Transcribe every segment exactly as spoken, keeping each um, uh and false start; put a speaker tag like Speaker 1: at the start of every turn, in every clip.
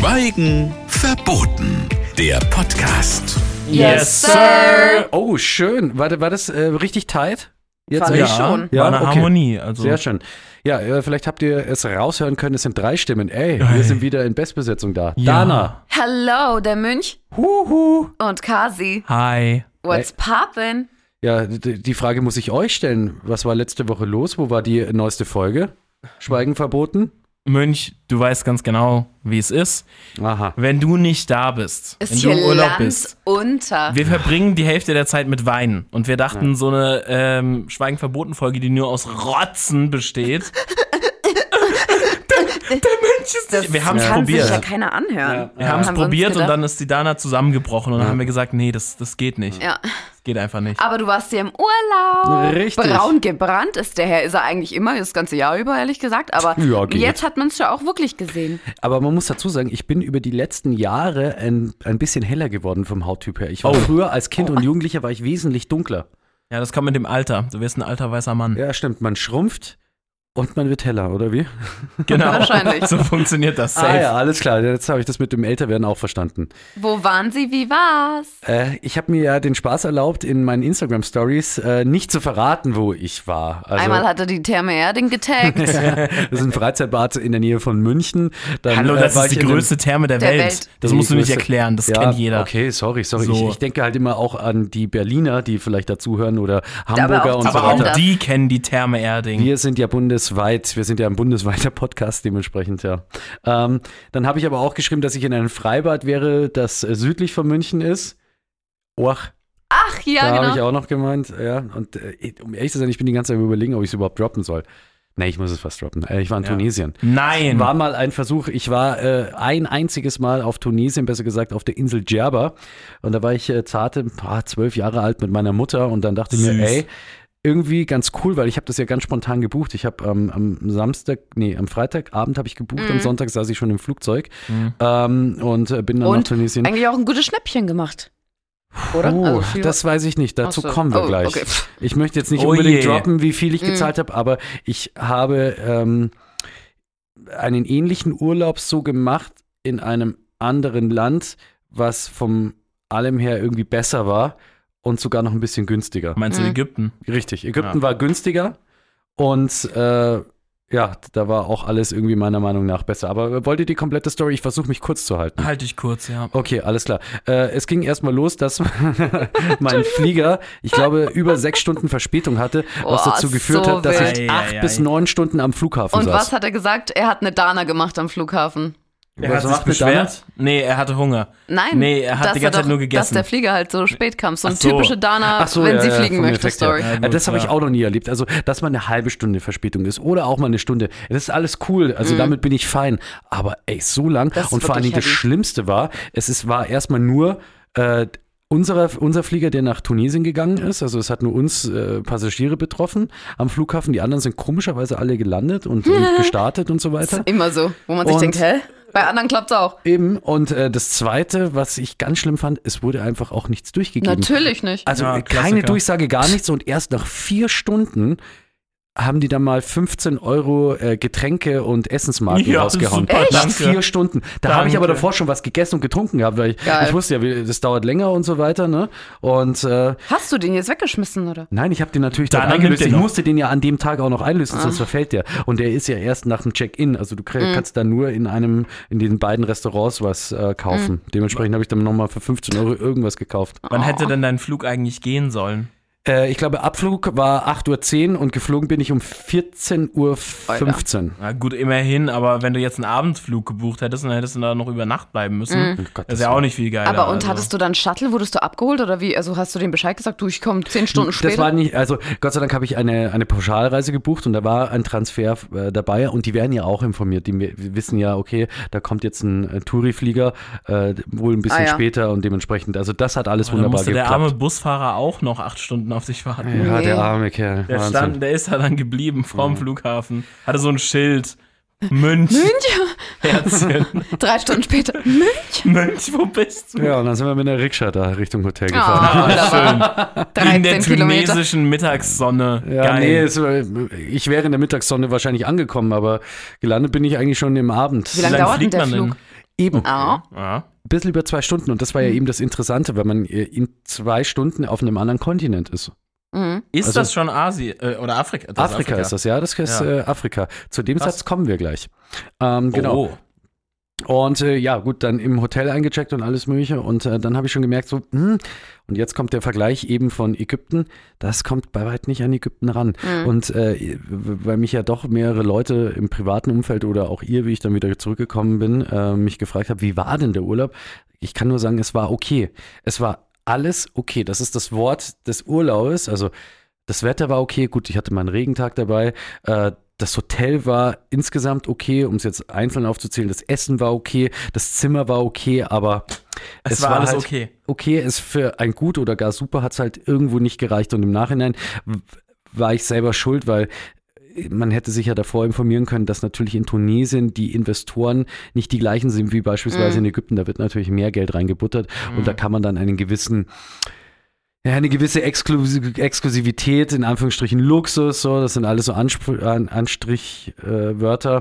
Speaker 1: Schweigen verboten. Der Podcast.
Speaker 2: Yes, Sir!
Speaker 3: Oh, schön. War, war das äh, richtig tight? Jetzt
Speaker 2: Fand
Speaker 3: ja.
Speaker 2: ich schon.
Speaker 3: Ja,
Speaker 4: War eine
Speaker 3: okay.
Speaker 4: Harmonie. Also.
Speaker 3: Sehr schön. Ja, äh, vielleicht habt ihr es raushören können, es sind drei Stimmen. Ey, wir
Speaker 4: Hey.
Speaker 3: sind wieder in Bestbesetzung da.
Speaker 4: Ja.
Speaker 3: Dana.
Speaker 2: Hello, der Münch
Speaker 3: Huhu.
Speaker 2: und Kasi.
Speaker 4: Hi.
Speaker 2: What's poppin'?
Speaker 3: Ja, d- die Frage muss ich euch stellen. Was war letzte Woche los? Wo war die neueste Folge? Schweigen verboten?
Speaker 4: Münch, du weißt ganz genau, wie es ist.
Speaker 3: Aha.
Speaker 4: Wenn du nicht da bist,
Speaker 2: Ist
Speaker 4: wenn du
Speaker 2: hier
Speaker 4: im Urlaub
Speaker 2: Land
Speaker 4: bist.
Speaker 2: unter.
Speaker 4: Wir verbringen die Hälfte der Zeit mit Weinen. Und wir dachten, so eine ähm, Schweigen verboten Folge, die nur aus Rotzen besteht. der, der Münch ist
Speaker 2: Das
Speaker 4: nicht. Wir haben es
Speaker 2: kann
Speaker 4: probiert.
Speaker 2: sich ja keiner anhören.
Speaker 4: Wir haben es
Speaker 2: Haben wir uns
Speaker 4: probiert und
Speaker 2: gedacht.
Speaker 4: dann ist die Dana zusammengebrochen. Und dann haben wir gesagt, nee, das, das geht nicht.
Speaker 2: Ja.
Speaker 4: Das geht einfach nicht.
Speaker 2: Aber du warst hier im Urlaub.
Speaker 3: Richtig.
Speaker 2: Braun gebrannt ist der Herr, ist er eigentlich immer, das ganze Jahr über, ehrlich gesagt. Aber
Speaker 3: Ja, geht.
Speaker 2: jetzt hat man es ja auch wirklich gesehen.
Speaker 3: Aber man muss dazu sagen, ich bin über die letzten Jahre ein, ein bisschen heller geworden vom Hauttyp her. Ich war
Speaker 4: Oh.
Speaker 3: früher als Kind und Jugendlicher war ich wesentlich dunkler.
Speaker 4: Ja, das kommt mit dem Alter. Du wirst ein alter weißer Mann.
Speaker 3: Ja, stimmt. Man schrumpft und man wird heller, oder wie?
Speaker 4: Genau.
Speaker 2: Wahrscheinlich.
Speaker 4: So funktioniert das safe.
Speaker 3: Ah ja, alles klar. Jetzt habe ich das mit dem Älterwerden auch verstanden.
Speaker 2: Wo waren Sie, wie war's?
Speaker 3: Äh, ich habe mir ja den Spaß erlaubt, in meinen Instagram-Stories äh, nicht zu verraten, wo ich war. Also,
Speaker 2: Einmal hat er die Therme Erding getaggt.
Speaker 3: das ist ein Freizeitbad in der Nähe von München. Dann,
Speaker 4: Hallo,
Speaker 3: äh,
Speaker 4: das
Speaker 3: war
Speaker 4: ist
Speaker 3: ich
Speaker 4: die
Speaker 3: in einem-
Speaker 4: größte Therme der,
Speaker 2: Der
Speaker 4: Welt.
Speaker 2: Welt.
Speaker 4: Das
Speaker 3: Die
Speaker 4: musst du nicht
Speaker 3: größte-
Speaker 4: erklären, das
Speaker 3: ja,
Speaker 4: kennt jeder.
Speaker 3: Okay, sorry, sorry.
Speaker 4: So.
Speaker 3: Ich, ich denke halt immer auch an die Berliner, die vielleicht dazuhören oder Hamburger
Speaker 2: auch
Speaker 3: und
Speaker 2: die
Speaker 3: so
Speaker 4: Aber
Speaker 3: weiter.
Speaker 4: auch die kennen die Therme Erding.
Speaker 3: Wir sind ja bundesweit, wir sind ja ein bundesweiter Podcast dementsprechend, ja. Ähm, dann habe ich aber auch geschrieben, dass ich in einem Freibad wäre, das äh, südlich von München ist. Och,
Speaker 2: Ach ja,
Speaker 3: da habe ich
Speaker 2: genau.
Speaker 3: auch noch gemeint, ja. Und äh, um ehrlich zu sein, ich bin die ganze Zeit am Überlegen, ob ich es überhaupt droppen soll. Nee, ich muss es fast droppen. Äh, ich war in
Speaker 4: Ja.
Speaker 3: Tunesien.
Speaker 4: Nein.
Speaker 3: War mal ein Versuch, ich war äh, ein einziges Mal auf Tunesien, besser gesagt auf der Insel Djerba. Und da war ich äh, zarte, ah, zwölf Jahre alt mit meiner Mutter und dann dachte ich mir,
Speaker 4: Süß.
Speaker 3: ey, irgendwie ganz cool, weil ich habe das ja ganz spontan gebucht. Ich habe ähm, am Samstag, nee, am Freitagabend habe ich gebucht,
Speaker 2: Mhm.
Speaker 3: am Sonntag saß ich schon im Flugzeug
Speaker 4: Mhm.
Speaker 3: ähm, und äh, bin dann nach
Speaker 2: Und
Speaker 3: Tunesien.
Speaker 2: eigentlich auch ein gutes Schnäppchen gemacht. Oder?
Speaker 3: Oh,
Speaker 2: Also viel-
Speaker 3: das weiß ich nicht, dazu
Speaker 2: Ach so.
Speaker 3: kommen wir
Speaker 2: Oh,
Speaker 3: gleich.
Speaker 2: okay.
Speaker 3: Ich möchte jetzt nicht
Speaker 4: Oh
Speaker 3: unbedingt
Speaker 4: je.
Speaker 3: droppen, wie viel ich
Speaker 2: Mhm.
Speaker 3: gezahlt habe, aber ich habe ähm, einen ähnlichen Urlaub so gemacht in einem anderen Land, was vom allem her irgendwie besser war und sogar noch ein bisschen günstiger.
Speaker 4: Meinst du
Speaker 2: Mhm.
Speaker 4: Ägypten?
Speaker 3: Richtig, Ägypten
Speaker 4: Ja.
Speaker 3: war günstiger und äh, ja, da war auch alles irgendwie meiner Meinung nach besser. Aber wollt ihr die komplette Story? Ich versuche mich kurz zu halten.
Speaker 4: Halt dich kurz, ja.
Speaker 3: Okay, alles klar. Äh, es ging erstmal los, dass mein Flieger, ich glaube, über sechs Stunden Verspätung hatte, was
Speaker 2: Boah,
Speaker 3: dazu geführt
Speaker 2: so
Speaker 3: hat, dass
Speaker 2: wild.
Speaker 3: ich
Speaker 4: Ei,
Speaker 3: acht
Speaker 4: ei,
Speaker 3: bis
Speaker 4: ei.
Speaker 3: neun Stunden am Flughafen
Speaker 2: Und
Speaker 3: saß.
Speaker 2: was hat er gesagt? Er hat eine Dana gemacht am Flughafen.
Speaker 4: Er
Speaker 3: Was
Speaker 4: hat sich
Speaker 3: macht mit Dana?
Speaker 4: beschwert? Nee, er hatte Hunger.
Speaker 2: Nein,
Speaker 4: Nee, er hat
Speaker 2: dass
Speaker 4: die ganze
Speaker 2: doch,
Speaker 4: Zeit nur
Speaker 2: Dass
Speaker 4: gegessen.
Speaker 2: der Flieger halt so spät kam. So eine
Speaker 4: Ach so.
Speaker 2: typische Dana,
Speaker 3: Ach so,
Speaker 2: wenn
Speaker 3: ja,
Speaker 2: sie
Speaker 3: ja,
Speaker 2: fliegen
Speaker 3: vom
Speaker 2: möchte,
Speaker 3: Effekt her.
Speaker 2: Story.
Speaker 4: Ja,
Speaker 3: Ja,
Speaker 4: gut,
Speaker 3: das habe ich
Speaker 4: ja.
Speaker 3: auch noch nie erlebt. Also, dass man eine halbe Stunde Verspätung ist oder auch mal eine Stunde. Das ist alles cool. Also,
Speaker 2: Mhm.
Speaker 3: damit bin ich fein. Aber ey, so lang.
Speaker 2: Das ist
Speaker 3: Und vor allen Dingen
Speaker 2: wirklich
Speaker 3: das
Speaker 2: heavy.
Speaker 3: Schlimmste war, es ist, war erstmal nur äh, unserer, unser Flieger, der nach Tunesien gegangen ist. Also, es hat nur uns äh, Passagiere betroffen am Flughafen. Die anderen sind komischerweise alle gelandet und, und gestartet und so weiter.
Speaker 2: Immer so, wo man sich
Speaker 3: Und-
Speaker 2: denkt, hä? Bei anderen klappt's auch.
Speaker 3: Eben. Und äh, das Zweite, was ich ganz schlimm fand, es wurde einfach auch nichts durchgegeben.
Speaker 2: Natürlich nicht.
Speaker 3: Also
Speaker 4: Ja,
Speaker 3: äh, keine
Speaker 4: Klassiker.
Speaker 3: Durchsage, gar nichts. Und erst nach vier Stunden haben die dann mal fünfzehn Euro äh, Getränke und Essensmarken
Speaker 4: Ja,
Speaker 3: rausgehauen.
Speaker 4: super,
Speaker 3: Nach
Speaker 4: danke.
Speaker 3: vier Stunden. Da habe ich aber
Speaker 4: Danke.
Speaker 3: davor schon was gegessen und getrunken gehabt, weil ich,
Speaker 2: Geil.
Speaker 3: ich wusste ja, wie- das dauert länger und so weiter. Ne? Und äh,
Speaker 2: Hast du den jetzt weggeschmissen, oder?
Speaker 3: nein, ich habe den natürlich
Speaker 4: Dann
Speaker 3: dort
Speaker 4: nimmt
Speaker 3: eingelöst.
Speaker 4: den
Speaker 3: Ich
Speaker 4: noch.
Speaker 3: musste den ja an dem Tag auch noch einlösen,
Speaker 2: Ah.
Speaker 3: sonst verfällt der. Und der ist ja erst nach dem Check-in. Also du
Speaker 2: Mhm.
Speaker 3: krieg, kannst dann nur in einem, in den beiden Restaurants was äh, kaufen.
Speaker 2: Mhm.
Speaker 3: Dementsprechend habe ich dann nochmal für fünfzehn Euro irgendwas gekauft.
Speaker 4: Wann
Speaker 2: Oh.
Speaker 4: hätte denn dein Flug eigentlich gehen sollen?
Speaker 3: Äh, ich glaube, Abflug war acht Uhr zehn und geflogen bin ich um vierzehn Uhr fünfzehn.
Speaker 4: Na gut, immerhin, aber wenn du jetzt einen Abendflug gebucht hättest, dann hättest du da noch über Nacht bleiben müssen.
Speaker 2: Mhm.
Speaker 3: Oh Gott,
Speaker 4: Das ist ja auch nicht viel geiler.
Speaker 2: Aber und
Speaker 4: also.
Speaker 2: hattest du dann Shuttle, wurdest du abgeholt oder wie? Also hast du dem Bescheid gesagt, du, ich komme zehn Stunden
Speaker 3: Das
Speaker 2: später?
Speaker 3: war nicht, also Gott sei Dank habe ich eine, eine Pauschalreise gebucht und da war ein Transfer äh, dabei und die werden ja auch informiert. Die w- wissen ja, okay, da kommt jetzt ein äh, Touri-Flieger, äh, wohl ein bisschen
Speaker 2: Ah, ja.
Speaker 3: später und dementsprechend, also das hat alles
Speaker 4: Da
Speaker 3: wunderbar
Speaker 4: musste der
Speaker 3: geklappt.
Speaker 4: arme Busfahrer auch noch acht Stunden auf dich warten.
Speaker 3: ja,
Speaker 2: Nee.
Speaker 3: der arme Kerl.
Speaker 4: Der,
Speaker 3: Wahnsinn.
Speaker 4: stand, der ist da dann geblieben vorm Flughafen. Hatte so ein Schild. Münch. Herzchen.
Speaker 2: Drei Stunden später. Münch?
Speaker 4: Münch, wo bist du?
Speaker 3: Ja, und dann sind wir mit einer Rikscha da Richtung Hotel
Speaker 2: Oh,
Speaker 3: gefahren.
Speaker 2: wunderbar.
Speaker 4: In der
Speaker 2: dreizehn Kilometer.
Speaker 4: tunesischen Mittagssonne.
Speaker 3: Ja,
Speaker 4: Geil.
Speaker 3: nee, es, war- ich wäre in der Mittagssonne wahrscheinlich angekommen, aber gelandet bin ich eigentlich schon im Abend.
Speaker 2: Wie lange
Speaker 4: lang
Speaker 2: dauert denn
Speaker 4: fliegt
Speaker 2: der
Speaker 4: man denn?
Speaker 2: Flug?
Speaker 3: Eben.
Speaker 2: Ah.
Speaker 4: Ja.
Speaker 3: Ein bisschen über zwei Stunden. Und das war ja eben das Interessante, weil man in zwei Stunden auf einem anderen Kontinent ist.
Speaker 2: Mhm.
Speaker 4: Ist
Speaker 3: Also-
Speaker 4: das schon Asien äh, oder Afrika? Das
Speaker 3: Afrika, ist das, ja. Das ist
Speaker 4: Ja.
Speaker 3: äh, Afrika. Zu dem
Speaker 4: Krass.
Speaker 3: Satz kommen wir gleich. Ähm, genau.
Speaker 4: Oh.
Speaker 3: Und äh, ja, gut, dann im Hotel eingecheckt und alles Mögliche. Und äh, dann habe ich schon gemerkt, so, hm, und jetzt kommt der Vergleich eben von Ägypten. Das kommt bei weitem nicht an Ägypten ran.
Speaker 2: Mhm.
Speaker 3: Und äh, weil mich ja doch mehrere Leute im privaten Umfeld oder auch ihr, wie ich dann wieder zurückgekommen bin, äh, mich gefragt haben, wie war denn der Urlaub? Ich kann nur sagen, es war okay. Es war alles okay. Das ist das Wort des Urlaubes. Also das Wetter war okay. Gut, ich hatte mal einen Regentag dabei. Äh, Das Hotel war insgesamt okay, um es jetzt einzeln aufzuzählen. Das Essen war okay, das Zimmer war okay, aber
Speaker 4: Es,
Speaker 3: es
Speaker 4: war,
Speaker 3: war
Speaker 4: alles
Speaker 3: halt
Speaker 4: okay.
Speaker 3: okay. Es für ein gut oder gar super hat es halt irgendwo nicht gereicht. Und im Nachhinein w- war ich selber schuld, weil man hätte sich ja davor informieren können, dass natürlich in Tunesien die Investoren nicht die gleichen sind wie beispielsweise in Ägypten. Da wird natürlich mehr Geld reingebuttert und da kann man dann einen gewissen Ja, eine gewisse Exklusiv- Exklusivität, in Anführungsstrichen Luxus, so, das sind alles so Anspr- An Anstrichwörter.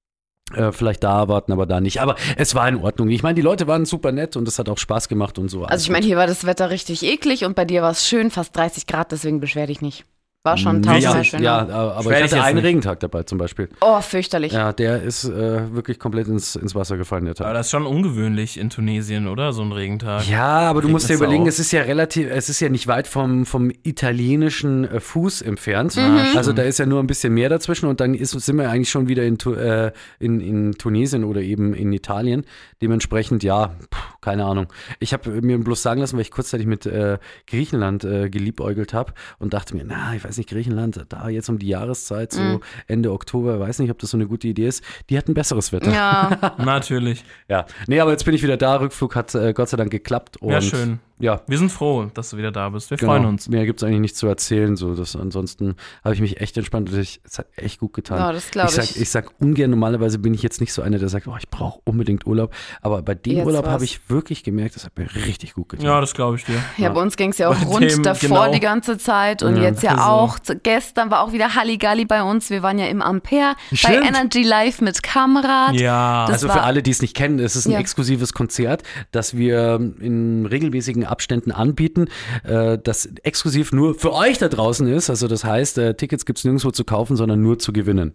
Speaker 3: Äh, vielleicht da erwarten, aber da nicht. Aber es war in Ordnung. Ich meine, die Leute waren super nett und es hat auch Spaß gemacht und so.
Speaker 2: Also ich meine, hier war das Wetter richtig eklig und bei dir war es schön, fast dreißig Grad, deswegen beschwer dich nicht. War schon
Speaker 3: ja,
Speaker 2: tausendmal
Speaker 3: ja,
Speaker 2: schöner.
Speaker 3: ja, aber
Speaker 4: Beschwer
Speaker 3: ich
Speaker 4: dich
Speaker 3: hatte
Speaker 4: jetzt
Speaker 3: einen
Speaker 4: nicht.
Speaker 3: Regentag dabei zum Beispiel.
Speaker 2: Oh, fürchterlich.
Speaker 3: Ja, der ist äh, wirklich komplett ins, ins Wasser gefallen, der
Speaker 4: Aber
Speaker 3: Tag.
Speaker 4: das ist schon ungewöhnlich in Tunesien, oder? So ein Regentag.
Speaker 3: Ja, aber du musst dir
Speaker 4: Regnet's
Speaker 3: überlegen,
Speaker 4: auch?
Speaker 3: es ist ja relativ, es ist ja nicht weit vom, vom italienischen äh, Fuß entfernt. Also da ist ja nur ein bisschen mehr dazwischen und dann ist, sind wir eigentlich schon wieder in, Tu- äh, in, in Tunesien oder eben in Italien. Dementsprechend, ja, pff, keine Ahnung. Ich habe mir bloß sagen lassen, weil ich kurzzeitig mit äh, Griechenland äh, geliebäugelt habe und dachte mir, na, ich weiß nicht, Griechenland, da jetzt um die Jahreszeit, so Ende Oktober, weiß nicht, ob das so eine gute Idee ist. Die hatten besseres Wetter.
Speaker 2: Ja,
Speaker 4: Natürlich.
Speaker 3: Ja. Nee, aber jetzt bin ich wieder da. Rückflug hat äh, Gott sei Dank geklappt. Und
Speaker 4: Ja, schön.
Speaker 3: Ja,
Speaker 4: Wir sind froh, dass du wieder da bist. Wir
Speaker 3: genau.
Speaker 4: freuen uns.
Speaker 3: Mehr gibt es eigentlich nichts zu erzählen. So, das, ansonsten habe ich mich echt entspannt. und ich- Es hat echt gut getan.
Speaker 2: Ja, das glaub
Speaker 3: ich. Sag,
Speaker 2: ich.
Speaker 3: ich sag ungern, normalerweise bin ich jetzt nicht so einer, der sagt, oh, ich brauche unbedingt Urlaub. Aber bei dem
Speaker 2: Jetzt
Speaker 3: Urlaub
Speaker 2: war's.
Speaker 3: habe ich wirklich gemerkt, das hat mir richtig gut getan.
Speaker 4: Ja, das glaube ich dir.
Speaker 2: ja, bei uns ging es ja auch
Speaker 4: Bei
Speaker 2: rund
Speaker 4: dem,
Speaker 2: davor
Speaker 4: genau.
Speaker 2: die ganze Zeit und
Speaker 3: Ja.
Speaker 2: jetzt ja
Speaker 4: Also-
Speaker 2: auch. Z- Gestern war auch wieder Halligalli bei uns. Wir waren ja im Ampere
Speaker 3: Stimmt.
Speaker 2: bei Energy Live mit Kamrat.
Speaker 4: Ja.
Speaker 2: Das
Speaker 3: Also
Speaker 2: war-
Speaker 3: für alle, die es nicht kennen, es ist ein
Speaker 2: Ja.
Speaker 3: exklusives Konzert, das wir in regelmäßigen Abständen anbieten, äh, das exklusiv nur für euch da draußen ist. Also das heißt, äh, Tickets gibt es nirgendwo zu kaufen, sondern nur zu gewinnen.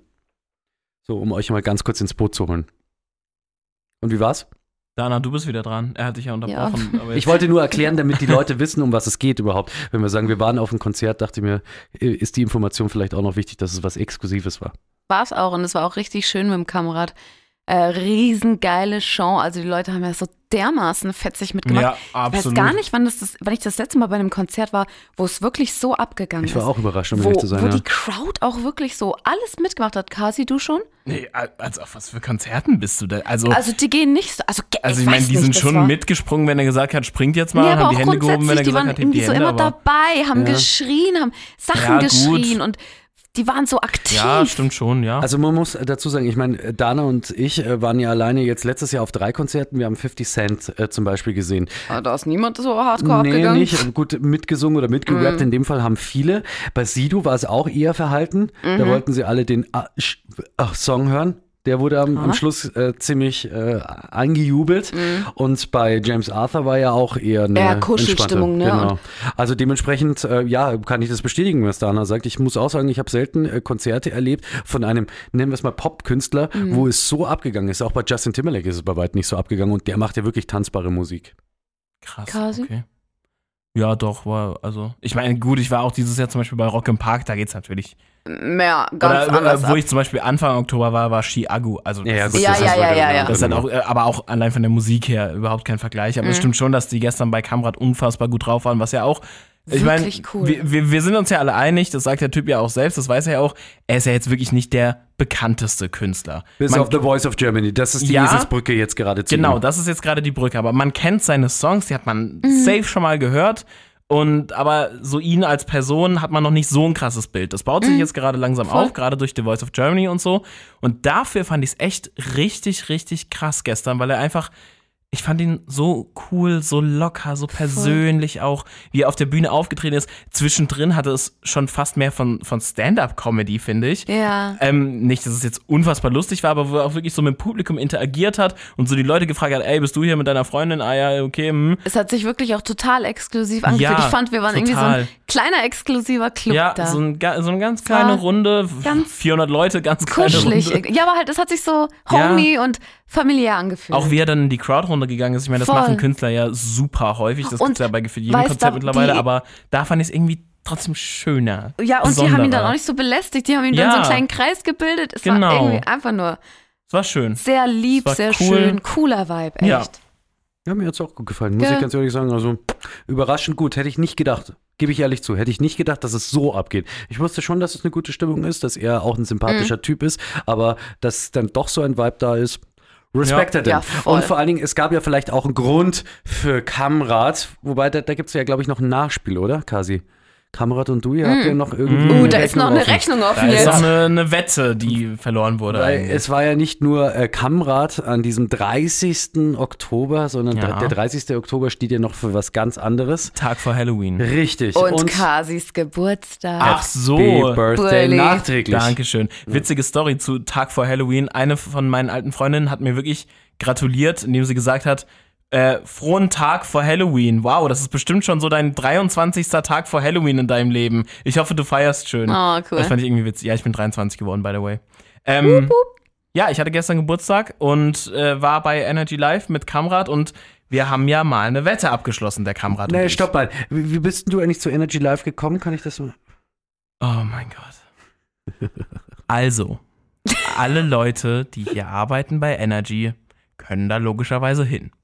Speaker 3: So, um euch mal ganz kurz ins Boot zu holen. Und wie war's?
Speaker 4: Dana, du bist wieder dran. Er hat dich ja unterbrochen. Aber
Speaker 3: Ich wollte nur erklären, damit die Leute wissen, um was es geht überhaupt. Wenn wir sagen, wir waren auf einem Konzert, dachte ich mir, äh, ist die Information vielleicht auch noch wichtig, dass es was Exklusives war.
Speaker 2: War es auch und es war auch richtig schön mit dem Kamerad. Äh, riesengeile Show. Also die Leute haben ja so dermaßen fetzig mitgemacht.
Speaker 4: Ja,
Speaker 2: Ich
Speaker 4: absolut.
Speaker 2: weiß gar nicht, wann, das, das, wann ich das letzte Mal bei einem Konzert war, wo es wirklich so abgegangen
Speaker 3: Ich war
Speaker 2: ist.
Speaker 3: auch überrascht, um
Speaker 2: wo,
Speaker 3: ehrlich zu sein.
Speaker 2: wo
Speaker 3: Ja.
Speaker 2: die Crowd auch wirklich so alles mitgemacht hat. Kasi, du schon?
Speaker 4: Nee, also auf was für Konzerten bist du da? Also,
Speaker 2: Also die gehen nicht so. Also, ge-
Speaker 4: also ich
Speaker 2: weiß
Speaker 4: meine, die
Speaker 2: nicht,
Speaker 4: sind
Speaker 2: das
Speaker 4: schon
Speaker 2: war,
Speaker 4: mitgesprungen, wenn er gesagt hat, springt jetzt mal,
Speaker 2: Ja,
Speaker 4: und
Speaker 2: aber
Speaker 4: haben die
Speaker 2: auch
Speaker 4: Hände gehoben, wenn er
Speaker 2: grundsätzlich, die
Speaker 4: gesagt
Speaker 2: waren
Speaker 4: hat, hebt die
Speaker 2: irgendwie so
Speaker 4: Hände.
Speaker 2: immer
Speaker 4: aber,
Speaker 2: dabei, haben
Speaker 4: Ja.
Speaker 2: geschrien, haben Sachen
Speaker 4: Ja, gut.
Speaker 2: geschrien und die waren so aktiv.
Speaker 4: ja, stimmt schon, ja.
Speaker 3: Also man muss dazu sagen, ich meine, Dana und ich äh, waren ja alleine jetzt letztes Jahr auf drei Konzerten. Wir haben fifty Cent äh, zum Beispiel gesehen.
Speaker 2: Ah, da ist niemand so hardcore
Speaker 3: Nee,
Speaker 2: abgegangen.
Speaker 3: nicht. Gut, mitgesungen oder mitgerappt. In dem Fall haben viele. Bei Sido war es auch eher verhalten. Da wollten sie alle den ah, sch- ach, Song hören. Der wurde am, am Schluss äh, ziemlich äh, angejubelt. Und bei James Arthur war ja auch eher eine
Speaker 2: Eher Kuschelstimmung, ne?
Speaker 3: Genau. Also dementsprechend, äh, ja, kann ich das bestätigen, was Dana sagt. Ich muss auch sagen, ich habe selten äh, Konzerte erlebt von einem, nennen wir es mal Pop-Künstler, wo es so abgegangen ist. Auch bei Justin Timberlake ist es bei weitem nicht so abgegangen. Und der macht ja wirklich tanzbare Musik.
Speaker 4: Krass,
Speaker 2: Kasi?
Speaker 4: okay. Ja, doch, war, also, ich meine, gut, ich war auch dieses Jahr zum Beispiel bei Rock im Park, da geht's natürlich.
Speaker 2: Ja, ganz
Speaker 4: Oder,
Speaker 2: anders
Speaker 4: äh, wo
Speaker 2: ab.
Speaker 4: ich zum Beispiel Anfang Oktober war, war Chiago. Also,
Speaker 3: Ja, ja,
Speaker 4: das
Speaker 3: gut,
Speaker 4: ist,
Speaker 2: Ja,
Speaker 3: das
Speaker 2: ja,
Speaker 3: ist
Speaker 2: ja,
Speaker 3: weiter
Speaker 2: ja,
Speaker 3: genau.
Speaker 2: ja.
Speaker 4: das ist halt
Speaker 3: Genau.
Speaker 4: auch, äh, aber auch allein von der Musik her überhaupt kein Vergleich.
Speaker 2: Mhm.
Speaker 4: Aber es stimmt schon, dass die gestern bei Kamrat unfassbar gut drauf waren, was ja auch. Ich meine,
Speaker 2: Wirklich cool.
Speaker 4: wir, wir, wir sind uns ja alle einig, das sagt der Typ ja auch selbst, das weiß er ja auch, er ist ja jetzt wirklich nicht der bekannteste Künstler.
Speaker 3: Bis
Speaker 4: Man-
Speaker 3: auf The Voice of Germany. Das ist die
Speaker 4: Ja.
Speaker 3: Eselsbrücke jetzt gerade zu
Speaker 4: Genau,
Speaker 3: ihm.
Speaker 4: das ist jetzt gerade die Brücke. Aber man kennt seine Songs, die hat man
Speaker 2: Mhm.
Speaker 4: safe schon mal gehört. Und aber so ihn als Person hat man noch nicht so ein krasses Bild. Das baut sich jetzt gerade langsam
Speaker 2: Mhm. Voll.
Speaker 4: auf, gerade durch The Voice of Germany und so. Und dafür fand ich es echt richtig, richtig krass gestern, weil er einfach, ich fand ihn so cool, so locker, so persönlich auch, wie er auf der Bühne aufgetreten ist. Zwischendrin hatte es schon fast mehr von, von Stand-up-Comedy, finde ich.
Speaker 2: Ja.
Speaker 4: Ähm, nicht, dass es jetzt unfassbar lustig war, aber wo er auch wirklich so mit dem Publikum interagiert hat und so die Leute gefragt hat, ey, bist du hier mit deiner Freundin? Ah ja, okay. Hm.
Speaker 2: Es hat sich wirklich auch total exklusiv angefühlt.
Speaker 4: Ja,
Speaker 2: ich fand, wir waren irgendwie so
Speaker 4: total.
Speaker 2: ein kleiner exklusiver Club
Speaker 4: Ja,
Speaker 2: da.
Speaker 4: so, ein, so eine ganz kleine Runde,
Speaker 2: ganz
Speaker 4: vierhundert Leute, ganz kleine
Speaker 2: kuschelig.
Speaker 4: Runde.
Speaker 2: Ja, aber halt, es hat sich so homey und familiär angefühlt.
Speaker 4: Auch wie er dann in die Crowd-Runde gegangen ist. Ich meine, das
Speaker 2: Voll.
Speaker 4: machen Künstler ja super häufig. Das
Speaker 2: Und
Speaker 4: gibt es ja bei gefühlt jedem
Speaker 2: weißt
Speaker 4: Konzert
Speaker 2: du,
Speaker 4: mittlerweile.
Speaker 2: die-
Speaker 4: Aber da fand ich es irgendwie trotzdem schöner.
Speaker 2: Ja, und die
Speaker 4: besonderer.
Speaker 2: haben ihn dann auch nicht so belästigt. Die haben ihm
Speaker 4: Ja.
Speaker 2: dann so einen kleinen Kreis gebildet. Es
Speaker 4: Genau.
Speaker 2: war irgendwie einfach nur
Speaker 4: Es war schön.
Speaker 2: sehr lieb,
Speaker 4: Es war
Speaker 2: sehr
Speaker 4: cool.
Speaker 2: schön, cooler Vibe, echt.
Speaker 4: Ja.
Speaker 3: Ja, mir hat es auch gut gefallen, muss
Speaker 2: Gell?
Speaker 3: ich ganz ehrlich sagen. Also überraschend gut, hätte ich nicht gedacht. Gebe ich ehrlich zu, hätte ich nicht gedacht, dass es so abgeht. Ich wusste schon, dass es eine gute Stimmung ist, dass er auch ein sympathischer
Speaker 2: Mhm.
Speaker 3: Typ ist, aber dass dann doch so ein Vibe da ist. Respected
Speaker 2: Ja,
Speaker 3: him.
Speaker 2: voll.
Speaker 3: Und vor allen Dingen, es gab ja vielleicht auch einen Grund für Kamrat, wobei da, da gibt es ja, glaube ich, noch ein Nachspiel, oder, Kasi? Kamrat und du, ihr habt ja noch irgendwie.
Speaker 4: Mm.
Speaker 2: Uh,
Speaker 3: eine
Speaker 2: da ist noch eine
Speaker 3: offen.
Speaker 2: Rechnung
Speaker 4: Da
Speaker 2: offen
Speaker 4: ist auch
Speaker 2: jetzt.
Speaker 4: eine, eine Wette, die verloren wurde.
Speaker 3: Weil
Speaker 4: eigentlich.
Speaker 3: es war ja nicht nur äh, Kamrat an diesem dreißigsten Oktober, sondern
Speaker 4: Ja.
Speaker 3: der dreißigste Oktober steht ja noch für was ganz anderes.
Speaker 4: Tag vor Halloween.
Speaker 3: Richtig.
Speaker 2: Und, Kasis Geburtstag.
Speaker 4: Ach so.
Speaker 3: Happy Birthday
Speaker 2: Bulli.
Speaker 3: nachträglich.
Speaker 4: Dankeschön. Witzige Story zu Tag vor Halloween. Eine von meinen alten Freundinnen hat mir wirklich gratuliert, indem sie gesagt hat, äh, frohen Tag vor Halloween. Wow, das ist bestimmt schon so dein dreiundzwanzigster Tag vor Halloween in deinem Leben. Ich hoffe, du feierst schön.
Speaker 2: Oh, cool.
Speaker 4: Das fand ich irgendwie witzig. Ja, ich bin dreiundzwanzig geworden, by the way. Ähm, ja, ich hatte gestern Geburtstag und äh, war bei Energy Live mit Kamrat und wir haben ja mal eine Wette abgeschlossen, der Kamrat und
Speaker 3: Nee,
Speaker 4: ich.
Speaker 3: stopp mal. Wie, wie bist denn du eigentlich zu Energy Live gekommen? Kann ich das so?
Speaker 4: Oh mein Gott. Also, alle Leute, die hier arbeiten bei Energy, können da logischerweise hin.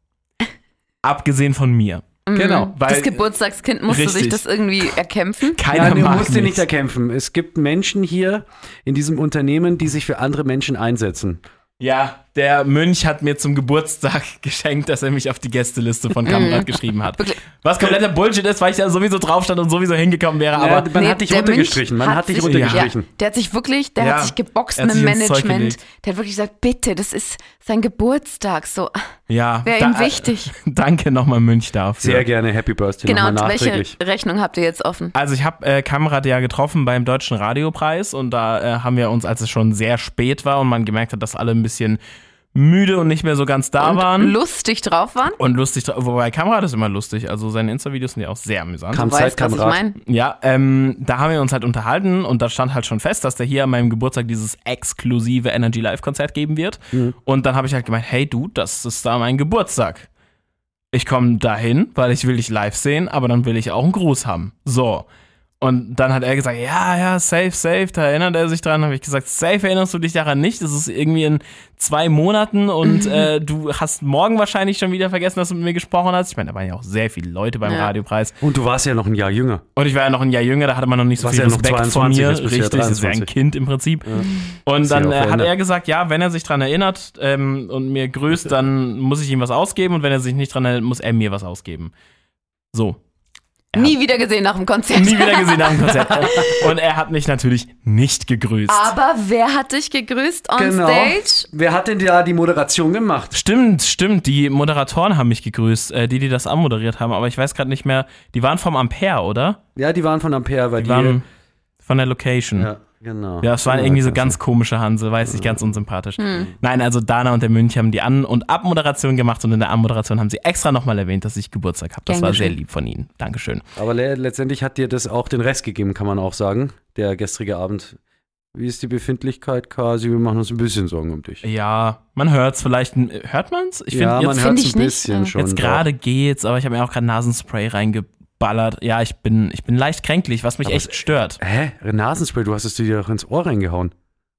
Speaker 4: Abgesehen von mir.
Speaker 3: Genau.
Speaker 4: Weil,
Speaker 2: Das Geburtstagskind musste
Speaker 4: richtig.
Speaker 2: sich das irgendwie erkämpfen.
Speaker 4: Keiner
Speaker 3: Ja, du
Speaker 4: mag
Speaker 3: musst dir
Speaker 4: mich.
Speaker 3: nicht erkämpfen. Es gibt Menschen hier in diesem Unternehmen, die sich für andere Menschen einsetzen.
Speaker 4: Ja, der Mönch hat mir zum Geburtstag geschenkt, dass er mich auf die Gästeliste von Kamrat geschrieben hat.
Speaker 2: Wirklich.
Speaker 4: Was kompletter Bullshit ist, weil ich da sowieso drauf stand und sowieso hingekommen wäre.
Speaker 3: Ja,
Speaker 4: Aber
Speaker 3: man
Speaker 2: Nee,
Speaker 3: hat dich
Speaker 2: der
Speaker 3: runtergestrichen.
Speaker 2: Mensch
Speaker 3: Man hat dich
Speaker 2: sich-
Speaker 3: runtergestrichen.
Speaker 2: Ja, der hat sich wirklich, der
Speaker 4: Ja,
Speaker 2: hat sich geboxt
Speaker 4: er hat
Speaker 2: mit dem
Speaker 4: sich ins Zeug
Speaker 2: Management.
Speaker 4: gelegt.
Speaker 2: Der hat wirklich gesagt, bitte, das ist sein Geburtstag. So,
Speaker 4: ja,
Speaker 2: wäre ihm wichtig.
Speaker 4: Danke nochmal, Mönch, dafür.
Speaker 3: Sehr gerne Happy Birthday
Speaker 2: Genau, und
Speaker 3: nochmal
Speaker 2: welche
Speaker 3: nachträglich.
Speaker 2: Rechnung habt ihr jetzt offen?
Speaker 4: Also ich habe äh, Kamrat ja getroffen beim Deutschen Radiopreis und da äh, haben wir uns, als es schon sehr spät war und man gemerkt hat, dass alle ein bisschen müde und nicht mehr so ganz da
Speaker 2: Und
Speaker 4: waren.
Speaker 2: lustig drauf waren?
Speaker 4: Und lustig, wobei Kamrat ist immer lustig, also seine Insta-Videos sind ja auch sehr amüsant.
Speaker 3: Kam-
Speaker 2: Du weißt, was ich
Speaker 3: Kamerad.
Speaker 2: meine.
Speaker 4: Ja, ähm, da haben wir uns halt unterhalten und da stand halt schon fest, dass der hier an meinem Geburtstag dieses exklusive Energy Live Konzert geben wird. Und dann habe ich halt gemeint, hey du, das ist da mein Geburtstag. Ich komme dahin, weil ich will dich live sehen, aber dann will ich auch einen Gruß haben. So. Und dann hat er gesagt, ja, ja, safe, safe, da erinnert er sich dran. Habe ich gesagt, safe erinnerst du dich daran nicht? Das ist irgendwie in zwei Monaten und äh, du hast morgen wahrscheinlich schon wieder vergessen, dass du mit mir gesprochen hast. Ich meine, da waren ja auch sehr viele Leute beim
Speaker 2: Ja.
Speaker 4: Radiopreis.
Speaker 3: Und du warst ja noch ein Jahr jünger.
Speaker 4: Und ich war ja noch ein Jahr jünger, da hatte man noch nicht so
Speaker 3: Warst
Speaker 4: viel
Speaker 3: ja noch
Speaker 4: Respekt vor
Speaker 3: zweiundzwanzig,
Speaker 4: mir.
Speaker 3: jetzt bist du ja
Speaker 4: Richtig, das ist ja ein
Speaker 3: dreiundzwanzig.
Speaker 4: Kind im Prinzip. Und
Speaker 3: Ist ja
Speaker 4: dann
Speaker 3: auch
Speaker 4: äh, hat
Speaker 3: verändert.
Speaker 4: er gesagt, ja, wenn er sich dran erinnert ähm, und mir grüßt, dann muss ich ihm was ausgeben und wenn er sich nicht dran erinnert, muss er mir was ausgeben. So. Er
Speaker 2: Nie wieder gesehen nach dem Konzert.
Speaker 4: Nie wieder gesehen nach dem Konzert. Und er hat mich natürlich nicht gegrüßt.
Speaker 2: Aber wer hat dich gegrüßt on
Speaker 3: Genau.
Speaker 2: stage?
Speaker 3: Wer hat denn da die Moderation gemacht?
Speaker 4: Stimmt, stimmt. Die Moderatoren haben mich gegrüßt, äh, die, die das anmoderiert haben. Aber ich weiß gerade nicht mehr. Die waren vom Ampere, oder?
Speaker 3: Ja, die waren von Ampere, weil
Speaker 4: Die
Speaker 3: die.
Speaker 4: waren von der Location.
Speaker 3: ja, genau.
Speaker 4: Ja, es waren
Speaker 3: Ja,
Speaker 4: irgendwie so
Speaker 3: klasse.
Speaker 4: ganz komische Hanse, weiß ich, ganz unsympathisch. Nein, also Dana und der Mönch haben die An- und Abmoderation gemacht und in der Anmoderation haben sie extra nochmal erwähnt, dass ich Geburtstag habe. Das
Speaker 2: Gern
Speaker 4: war
Speaker 2: geschehen.
Speaker 4: sehr lieb von ihnen. Dankeschön.
Speaker 3: Aber le letztendlich hat dir das auch den Rest gegeben, kann man auch sagen, der gestrige Abend. Wie ist die Befindlichkeit, Kasi? Wir machen uns ein bisschen Sorgen um dich.
Speaker 4: Ja, man hört's vielleicht. Hört man's? Ich
Speaker 3: ja,
Speaker 4: finde,
Speaker 3: man
Speaker 4: jetzt,
Speaker 3: hört
Speaker 2: find
Speaker 3: es
Speaker 2: ich
Speaker 3: ein
Speaker 2: nicht,
Speaker 3: bisschen
Speaker 2: ja.
Speaker 3: schon.
Speaker 4: jetzt gerade geht's, aber ich habe mir auch gerade Nasenspray reingeballert. Ja, ich bin, ich bin leicht kränklich, was mich
Speaker 3: Aber
Speaker 4: echt stört.
Speaker 3: doch. Hä? Nasenspray, du hast es dir doch ins Ohr reingehauen.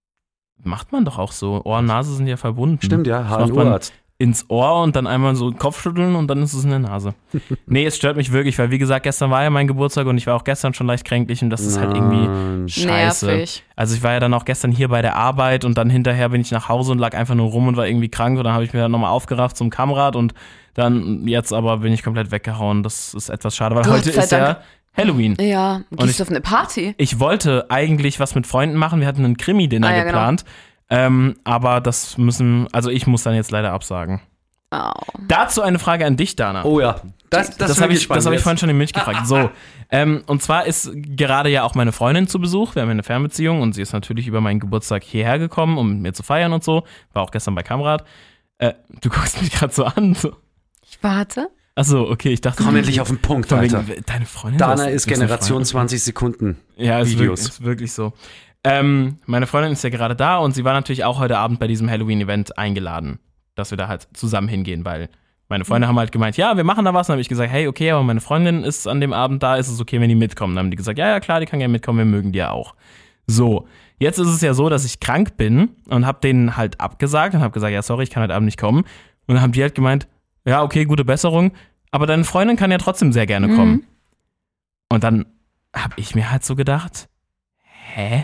Speaker 4: Macht man doch auch so. Ohr und Nase sind ja verbunden.
Speaker 3: Stimmt, ja,
Speaker 4: Das macht man
Speaker 3: H N O-Arzt.
Speaker 4: ins Ohr und dann einmal so Kopfschütteln und dann ist es in der Nase. Nee, es stört mich wirklich, weil wie gesagt, gestern war ja mein Geburtstag und ich war auch gestern schon leicht kränklich und das ist halt irgendwie scheiße.
Speaker 2: Nervig.
Speaker 4: Also ich war ja dann auch gestern hier bei der Arbeit und dann hinterher bin ich nach Hause und lag einfach nur rum und war irgendwie krank und dann habe ich mir dann nochmal aufgerafft zum Kamerad und dann jetzt aber bin ich komplett weggehauen. Das ist etwas schade, weil
Speaker 2: Gott
Speaker 4: heute
Speaker 2: sei
Speaker 4: ist ja
Speaker 2: Dank.
Speaker 4: Halloween.
Speaker 2: Ja,
Speaker 4: Und
Speaker 2: gehst
Speaker 4: ich-
Speaker 2: du auf eine Party?
Speaker 4: Ich wollte eigentlich was mit Freunden machen. Wir hatten einen Krimi-Dinner
Speaker 2: Ah, ja,
Speaker 4: geplant. Ähm, aber das müssen, also ich muss dann jetzt leider absagen.
Speaker 2: Oh.
Speaker 4: Dazu eine Frage an dich, Dana.
Speaker 3: Oh ja, das, das,
Speaker 4: Das habe ich, das hab ich vorhin schon in Milch gefragt. So, ähm, und zwar ist gerade ja auch meine Freundin zu Besuch. Wir haben eine Fernbeziehung und sie ist natürlich über meinen Geburtstag hierher gekommen, um mit mir zu feiern und so. War auch gestern bei Kamerad. Äh, du guckst mich gerade so an. So.
Speaker 2: Ich warte.
Speaker 4: Achso, okay, ich dachte...
Speaker 3: Komm endlich auf den Punkt,
Speaker 4: von
Speaker 3: Alter.
Speaker 4: wegen, deine Freundin...
Speaker 3: Dana
Speaker 4: das-
Speaker 3: ist
Speaker 4: das eine
Speaker 3: Generation
Speaker 4: Freundin?
Speaker 3: zwanzig Sekunden.
Speaker 4: Ja, ist
Speaker 3: Videos.
Speaker 4: wirklich, ist wirklich so. Ähm, meine Freundin ist ja gerade da und sie war natürlich auch heute Abend bei diesem Halloween-Event eingeladen, dass wir da halt zusammen hingehen, weil meine Freunde haben halt gemeint, ja, wir machen da was. Dann habe ich gesagt, hey, okay, aber meine Freundin ist an dem Abend da, ist es okay, wenn die mitkommen? Dann haben die gesagt, ja, ja, klar, die kann gerne mitkommen, wir mögen die ja auch. So, jetzt ist es ja so, dass ich krank bin und habe denen halt abgesagt und habe gesagt, ja, sorry, ich kann heute Abend nicht kommen. Und dann haben die halt gemeint, ja, okay, gute Besserung, aber deine Freundin kann ja trotzdem sehr gerne kommen.
Speaker 2: Mhm.
Speaker 4: Und dann habe ich mir halt so gedacht, hä?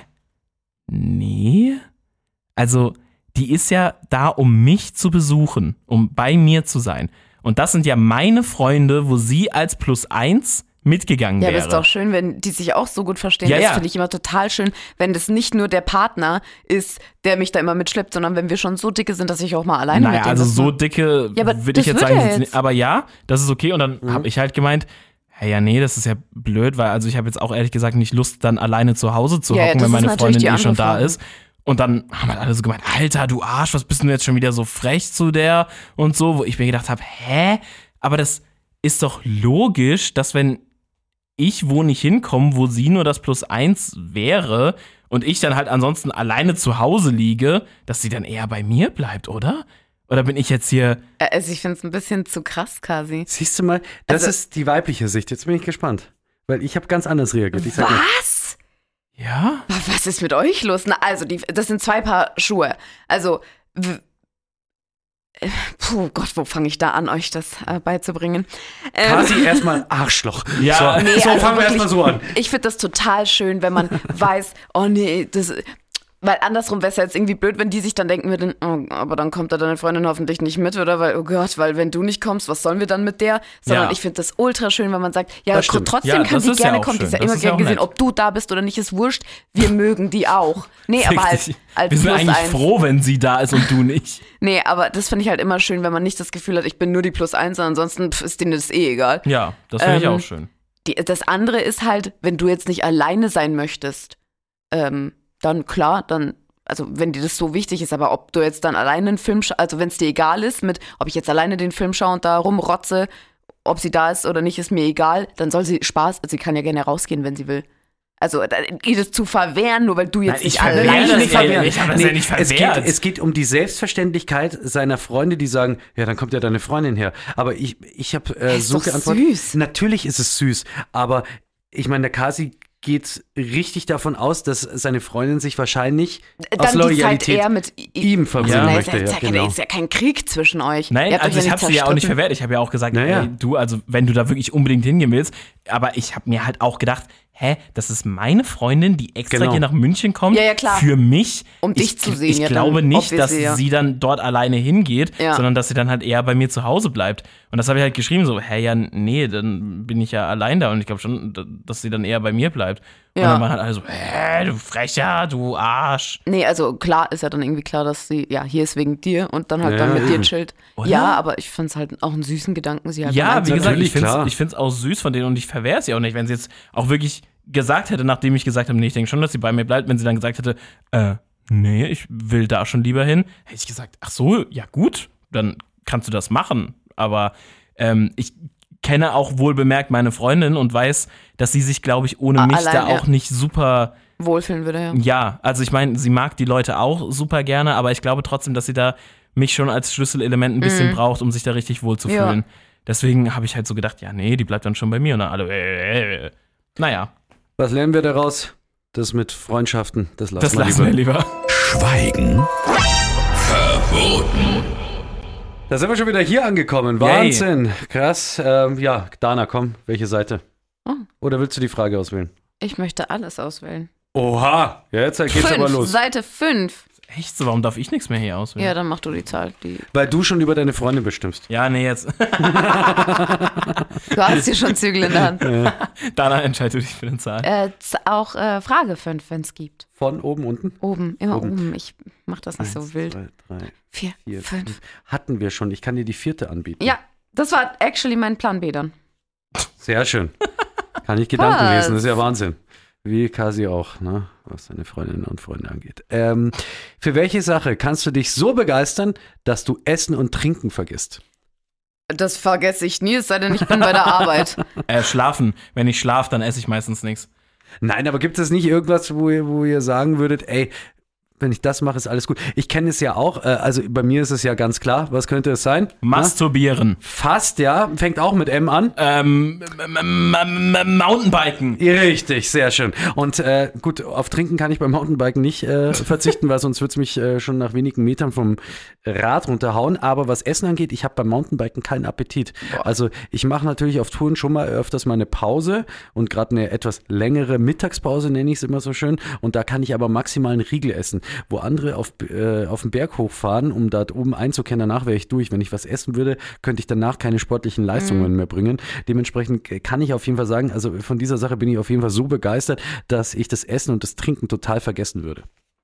Speaker 4: Nee? Also, die ist ja da, um mich zu besuchen, um bei mir zu sein. Und das sind ja meine Freunde, wo sie als Plus eins mitgegangen
Speaker 2: Ja,
Speaker 4: wäre.
Speaker 2: aber ist doch schön, wenn die sich auch so gut verstehen.
Speaker 4: Ja,
Speaker 2: das
Speaker 4: ja.
Speaker 2: finde ich immer total schön, wenn das nicht nur der Partner ist, der mich da immer mitschleppt, sondern wenn wir schon so dicke sind, dass ich auch mal alleine
Speaker 4: Naja,
Speaker 2: mit dem
Speaker 4: also
Speaker 2: was
Speaker 4: so
Speaker 2: mache.
Speaker 4: dicke
Speaker 2: Ja, aber
Speaker 4: würde ich
Speaker 2: das
Speaker 4: jetzt
Speaker 2: wird
Speaker 4: sagen,
Speaker 2: ja
Speaker 4: sind sie
Speaker 2: jetzt.
Speaker 4: nicht. Aber ja, das ist okay. Und dann
Speaker 3: Mhm.
Speaker 4: habe ich halt gemeint, hey, ja, nee, das ist ja blöd, weil also ich habe jetzt auch ehrlich gesagt nicht Lust, dann alleine zu Hause zu
Speaker 2: Ja, ja,
Speaker 4: hocken,
Speaker 2: das
Speaker 4: wenn
Speaker 2: ist
Speaker 4: meine
Speaker 2: natürlich
Speaker 4: Freundin
Speaker 2: die
Speaker 4: eh schon
Speaker 2: andere
Speaker 4: da
Speaker 2: Frage.
Speaker 4: ist. Und dann haben halt alle so gemeint, Alter, du Arsch, was bist denn du jetzt schon wieder so frech zu der und so, wo ich mir gedacht habe, hä? Aber das ist doch logisch, dass wenn ich wo nicht hinkomme, wo sie nur das Plus eins wäre und ich dann halt ansonsten alleine zu Hause liege, dass sie dann eher bei mir bleibt, oder? Oder bin ich jetzt hier...
Speaker 2: Äh, Also ich finde es ein bisschen zu krass, Kasi.
Speaker 3: Siehst du mal, das
Speaker 2: Also-
Speaker 3: ist die weibliche Sicht. Jetzt bin ich gespannt. Weil ich habe ganz anders reagiert. Ich sag mal,
Speaker 2: Was?
Speaker 4: Ja?
Speaker 2: Was ist mit euch los? Na, also, die, das sind zwei Paar Schuhe. Also, w- äh, puh, Gott, wo fange ich da an, euch das äh, beizubringen? Ähm,
Speaker 3: Kasi erstmal Arschloch.
Speaker 4: Ja.
Speaker 3: so,
Speaker 2: Nee,
Speaker 3: so
Speaker 2: also
Speaker 3: fangen wir
Speaker 2: wirklich,
Speaker 3: erstmal so an.
Speaker 2: Ich finde das total schön, wenn man weiß, oh nee, das. Weil andersrum wäre es ja jetzt irgendwie blöd, wenn die sich dann denken würden, oh, aber dann kommt da deine Freundin hoffentlich nicht mit, oder? Weil, oh Gott, weil wenn du nicht kommst, was sollen wir dann mit der? Sondern
Speaker 4: Ja.
Speaker 2: ich finde das ultra schön, wenn man sagt, ja,
Speaker 3: Das stimmt.
Speaker 2: trotzdem
Speaker 4: Ja,
Speaker 2: kann
Speaker 4: das
Speaker 2: die
Speaker 4: ist ja
Speaker 2: gerne
Speaker 4: auch
Speaker 2: kommen. Die ist ja
Speaker 4: schön. Das
Speaker 2: immer
Speaker 4: ist ja
Speaker 2: gern
Speaker 4: auch
Speaker 2: gesehen,
Speaker 4: nett.
Speaker 2: ob du da bist oder nicht, ist wurscht. Wir mögen die auch. Nee, aber halt
Speaker 4: Richtig.
Speaker 2: als
Speaker 4: Wir sind
Speaker 2: Plus
Speaker 4: eigentlich
Speaker 2: eins.
Speaker 4: froh, wenn sie da ist und du nicht.
Speaker 2: Nee, aber das finde ich halt immer schön, wenn man nicht das Gefühl hat, ich bin nur die Plus eins, sondern ansonsten pf, ist denen das eh egal.
Speaker 4: Ja, das finde ich
Speaker 2: Ähm,
Speaker 4: auch schön.
Speaker 2: Die, das andere ist halt, wenn du jetzt nicht alleine sein möchtest, ähm, dann klar, dann, also wenn dir das so wichtig ist, aber ob du jetzt dann alleine einen Film, scha- also wenn es dir egal ist, mit, ob ich jetzt alleine den Film schaue und da rumrotze, ob sie da ist oder nicht, ist mir egal, dann soll sie Spaß, also sie kann ja gerne rausgehen, wenn sie will. Also da- ihr das zu verwehren, nur weil du jetzt
Speaker 4: Nein,
Speaker 2: nicht
Speaker 4: ich verwehre
Speaker 2: alleine
Speaker 4: das
Speaker 3: nicht
Speaker 4: ja
Speaker 3: verwehren.
Speaker 4: nicht, ich habe das ja nicht
Speaker 3: es, geht,
Speaker 4: verwehrt.
Speaker 3: es geht um die Selbstverständlichkeit seiner Freunde, die sagen, ja, dann kommt ja deine Freundin her. Aber ich, ich habe äh,
Speaker 2: Ist
Speaker 3: so
Speaker 2: doch
Speaker 3: geantwortet.
Speaker 2: süß.
Speaker 3: Natürlich ist es süß, aber ich meine, der Kasi geht richtig davon aus, dass seine Freundin sich wahrscheinlich aus
Speaker 2: dann die Zeit
Speaker 3: Loyalität
Speaker 2: eher mit
Speaker 3: ihm verbringen
Speaker 2: ja.
Speaker 3: möchte.
Speaker 2: Ist
Speaker 3: Ja,
Speaker 2: ja,
Speaker 3: genau.
Speaker 2: ist ja kein Krieg zwischen euch.
Speaker 4: Nein,
Speaker 2: Ihr habt
Speaker 4: also
Speaker 2: euch
Speaker 4: ich
Speaker 2: nicht
Speaker 4: habe sie ja auch nicht
Speaker 2: zerstritten.
Speaker 4: verwehrt. Ich habe ja auch gesagt,
Speaker 3: Naja.
Speaker 4: ey, du, also wenn du da wirklich unbedingt hingehen willst, aber ich habe mir halt auch gedacht, hä, das ist meine Freundin, die extra
Speaker 3: Genau.
Speaker 4: hier nach München kommt
Speaker 2: Ja, ja, klar.
Speaker 4: für mich.
Speaker 2: Um dich
Speaker 4: ich,
Speaker 2: zu sehen,
Speaker 4: Ich
Speaker 2: ja,
Speaker 4: glaube
Speaker 2: dann
Speaker 4: nicht, dass
Speaker 2: obviously, ja.
Speaker 4: sie dann dort alleine hingeht,
Speaker 2: Ja.
Speaker 4: sondern dass sie dann halt eher bei mir zu Hause bleibt. Und das habe ich halt geschrieben, so, hä, ja, nee, dann bin ich ja allein da und ich glaube schon, dass sie dann eher bei mir bleibt. Und
Speaker 2: Ja.
Speaker 4: dann waren halt alle so, hä, du Frecher, du Arsch.
Speaker 2: Nee, also klar ist ja dann irgendwie klar, dass sie, ja, hier ist wegen dir und dann halt
Speaker 3: Ja.
Speaker 2: dann mit dir chillt.
Speaker 4: Oder?
Speaker 2: Ja, aber ich fand es halt auch einen süßen Gedanken, sie halt
Speaker 4: Ja,
Speaker 2: dann
Speaker 4: wie gesagt,
Speaker 3: Natürlich,
Speaker 4: ich finde
Speaker 3: klar.
Speaker 4: es ich find's auch süß von denen und ich verwehre es ja auch nicht, wenn sie jetzt auch wirklich gesagt hätte, nachdem ich gesagt habe, nee, ich denke schon, dass sie bei mir bleibt, wenn sie dann gesagt hätte, äh, nee, ich will da schon lieber hin, hätte ich gesagt, ach so, ja gut, dann kannst du das machen. Aber ähm, ich kenne auch wohl bemerkt meine Freundin und weiß, dass sie sich, glaube ich, ohne
Speaker 2: Ah,
Speaker 4: mich
Speaker 2: allein,
Speaker 4: da
Speaker 2: ja.
Speaker 4: auch nicht super,
Speaker 2: wohlfühlen würde, ja.
Speaker 4: ja, also ich meine, sie mag die Leute auch super gerne, aber ich glaube trotzdem, dass sie da mich schon als Schlüsselelement ein bisschen
Speaker 2: Mhm.
Speaker 4: braucht, um sich da richtig wohl zu
Speaker 2: Ja.
Speaker 4: fühlen. Deswegen habe ich halt so gedacht, ja, nee, die bleibt dann schon bei mir. Und dann alle, äh, äh. Naja,
Speaker 3: Was lernen wir daraus? Das mit Freundschaften, das lassen
Speaker 4: das
Speaker 3: wir
Speaker 4: lassen
Speaker 3: lieber.
Speaker 4: wir lieber.
Speaker 1: Schweigen verboten.
Speaker 3: Da sind wir schon wieder hier angekommen. Wahnsinn. Krass. Ähm, ja, Dana, komm, welche Seite?
Speaker 2: Oh.
Speaker 3: Oder willst du die Frage auswählen?
Speaker 2: Ich möchte alles auswählen.
Speaker 3: Oha, ja, jetzt geht's
Speaker 2: fünf,
Speaker 3: aber los.
Speaker 2: Seite fünf.
Speaker 4: Echt so? Warum darf ich nichts mehr hier auswählen?
Speaker 2: Ja, dann mach du die Zahl. Die
Speaker 3: Weil du schon über deine Freunde bestimmst.
Speaker 4: Ja, nee, jetzt.
Speaker 2: du hast hier schon Zügel in der Hand.
Speaker 4: Danach entscheidest du dich für eine Zahl.
Speaker 2: Äh, z- auch äh, Frage fünf, wenn es gibt.
Speaker 3: Von oben, unten?
Speaker 2: Oben, immer
Speaker 3: Oben.
Speaker 2: oben. Ich mach das nicht
Speaker 3: Eins,
Speaker 2: so wild.
Speaker 3: Zwei, drei,
Speaker 2: Vier,
Speaker 3: vier,
Speaker 2: fünf.
Speaker 3: fünf. Hatten wir schon. Ich kann dir die vierte anbieten.
Speaker 2: Ja, das war actually mein Plan B dann.
Speaker 3: Sehr schön. Kann ich Gedanken
Speaker 2: Was?
Speaker 3: lesen, das ist ja Wahnsinn. Wie Kasi auch, ne? Was seine Freundinnen und Freunde angeht. Ähm, für welche Sache kannst du dich so begeistern, dass du Essen und Trinken vergisst?
Speaker 2: Das vergesse ich nie, es sei denn, ich bin bei der Arbeit.
Speaker 4: Äh, schlafen. Wenn ich schlafe, dann esse ich meistens nichts.
Speaker 3: Nein, aber gibt es nicht irgendwas, wo ihr, wo ihr sagen würdet, ey, wenn ich das mache, ist alles gut. Ich kenne es ja auch, äh, also bei mir ist es ja ganz klar. Was könnte es sein?
Speaker 4: Masturbieren.
Speaker 3: Na? Fast, ja. Fängt auch mit M an.
Speaker 4: Ähm, m- m- m- Mountainbiken.
Speaker 3: Richtig, sehr schön. Und äh, gut, auf Trinken kann ich beim Mountainbiken nicht äh, verzichten, weil sonst wird es mich äh, schon nach wenigen Metern vom Rad runterhauen. Aber was Essen angeht, ich habe beim Mountainbiken keinen Appetit.
Speaker 2: Boah.
Speaker 3: Also ich mache natürlich auf Touren schon mal öfters mal eine Pause und gerade eine etwas längere Mittagspause, nenne ich es immer so schön. Und da kann ich aber maximal einen Riegel essen. Wo andere auf, äh, auf den Berg hochfahren, um da oben einzukehren, danach wäre ich durch. Wenn ich was essen würde, könnte ich danach keine sportlichen Leistungen
Speaker 2: Mhm.
Speaker 3: mehr bringen. Dementsprechend kann ich auf jeden Fall sagen, also von dieser Sache bin ich auf jeden Fall so begeistert, dass ich das Essen und das Trinken total vergessen würde.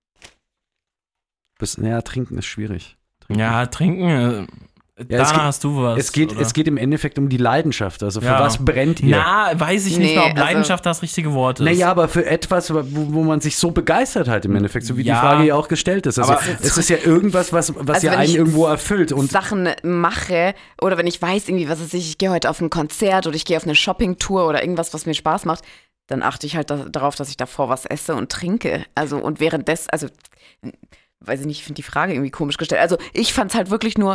Speaker 3: Bis, naja, Trinken ist schwierig. Trinken.
Speaker 4: Ja, trinken. Äh,
Speaker 3: Ja, es
Speaker 4: Danach
Speaker 3: geht-
Speaker 4: hast du was.
Speaker 3: Es geht,
Speaker 4: oder?
Speaker 3: es geht im Endeffekt um die Leidenschaft. Also für
Speaker 4: Ja.
Speaker 3: was brennt ihr?
Speaker 4: Na, weiß ich nicht
Speaker 2: Nee,
Speaker 4: mehr, ob
Speaker 2: also-
Speaker 4: Leidenschaft das richtige Wort ist.
Speaker 3: Naja, aber für etwas, wo, wo man sich so begeistert hat im Endeffekt, so wie
Speaker 4: Ja.
Speaker 3: die Frage ja auch gestellt ist. Also
Speaker 4: Aber-
Speaker 3: es ist ja irgendwas, was, was
Speaker 2: Also
Speaker 3: ja
Speaker 2: wenn
Speaker 3: einen
Speaker 2: ich
Speaker 3: irgendwo erfüllt. Und
Speaker 2: Sachen mache oder wenn ich weiß irgendwie, was weiß ich, ich gehe heute auf ein Konzert oder ich gehe auf eine Shoppingtour oder irgendwas, was mir Spaß macht, dann achte ich halt da, darauf, dass ich davor was esse und trinke. Also und währenddessen, also weiß ich nicht, ich finde die Frage irgendwie komisch gestellt. Also ich fand es halt wirklich nur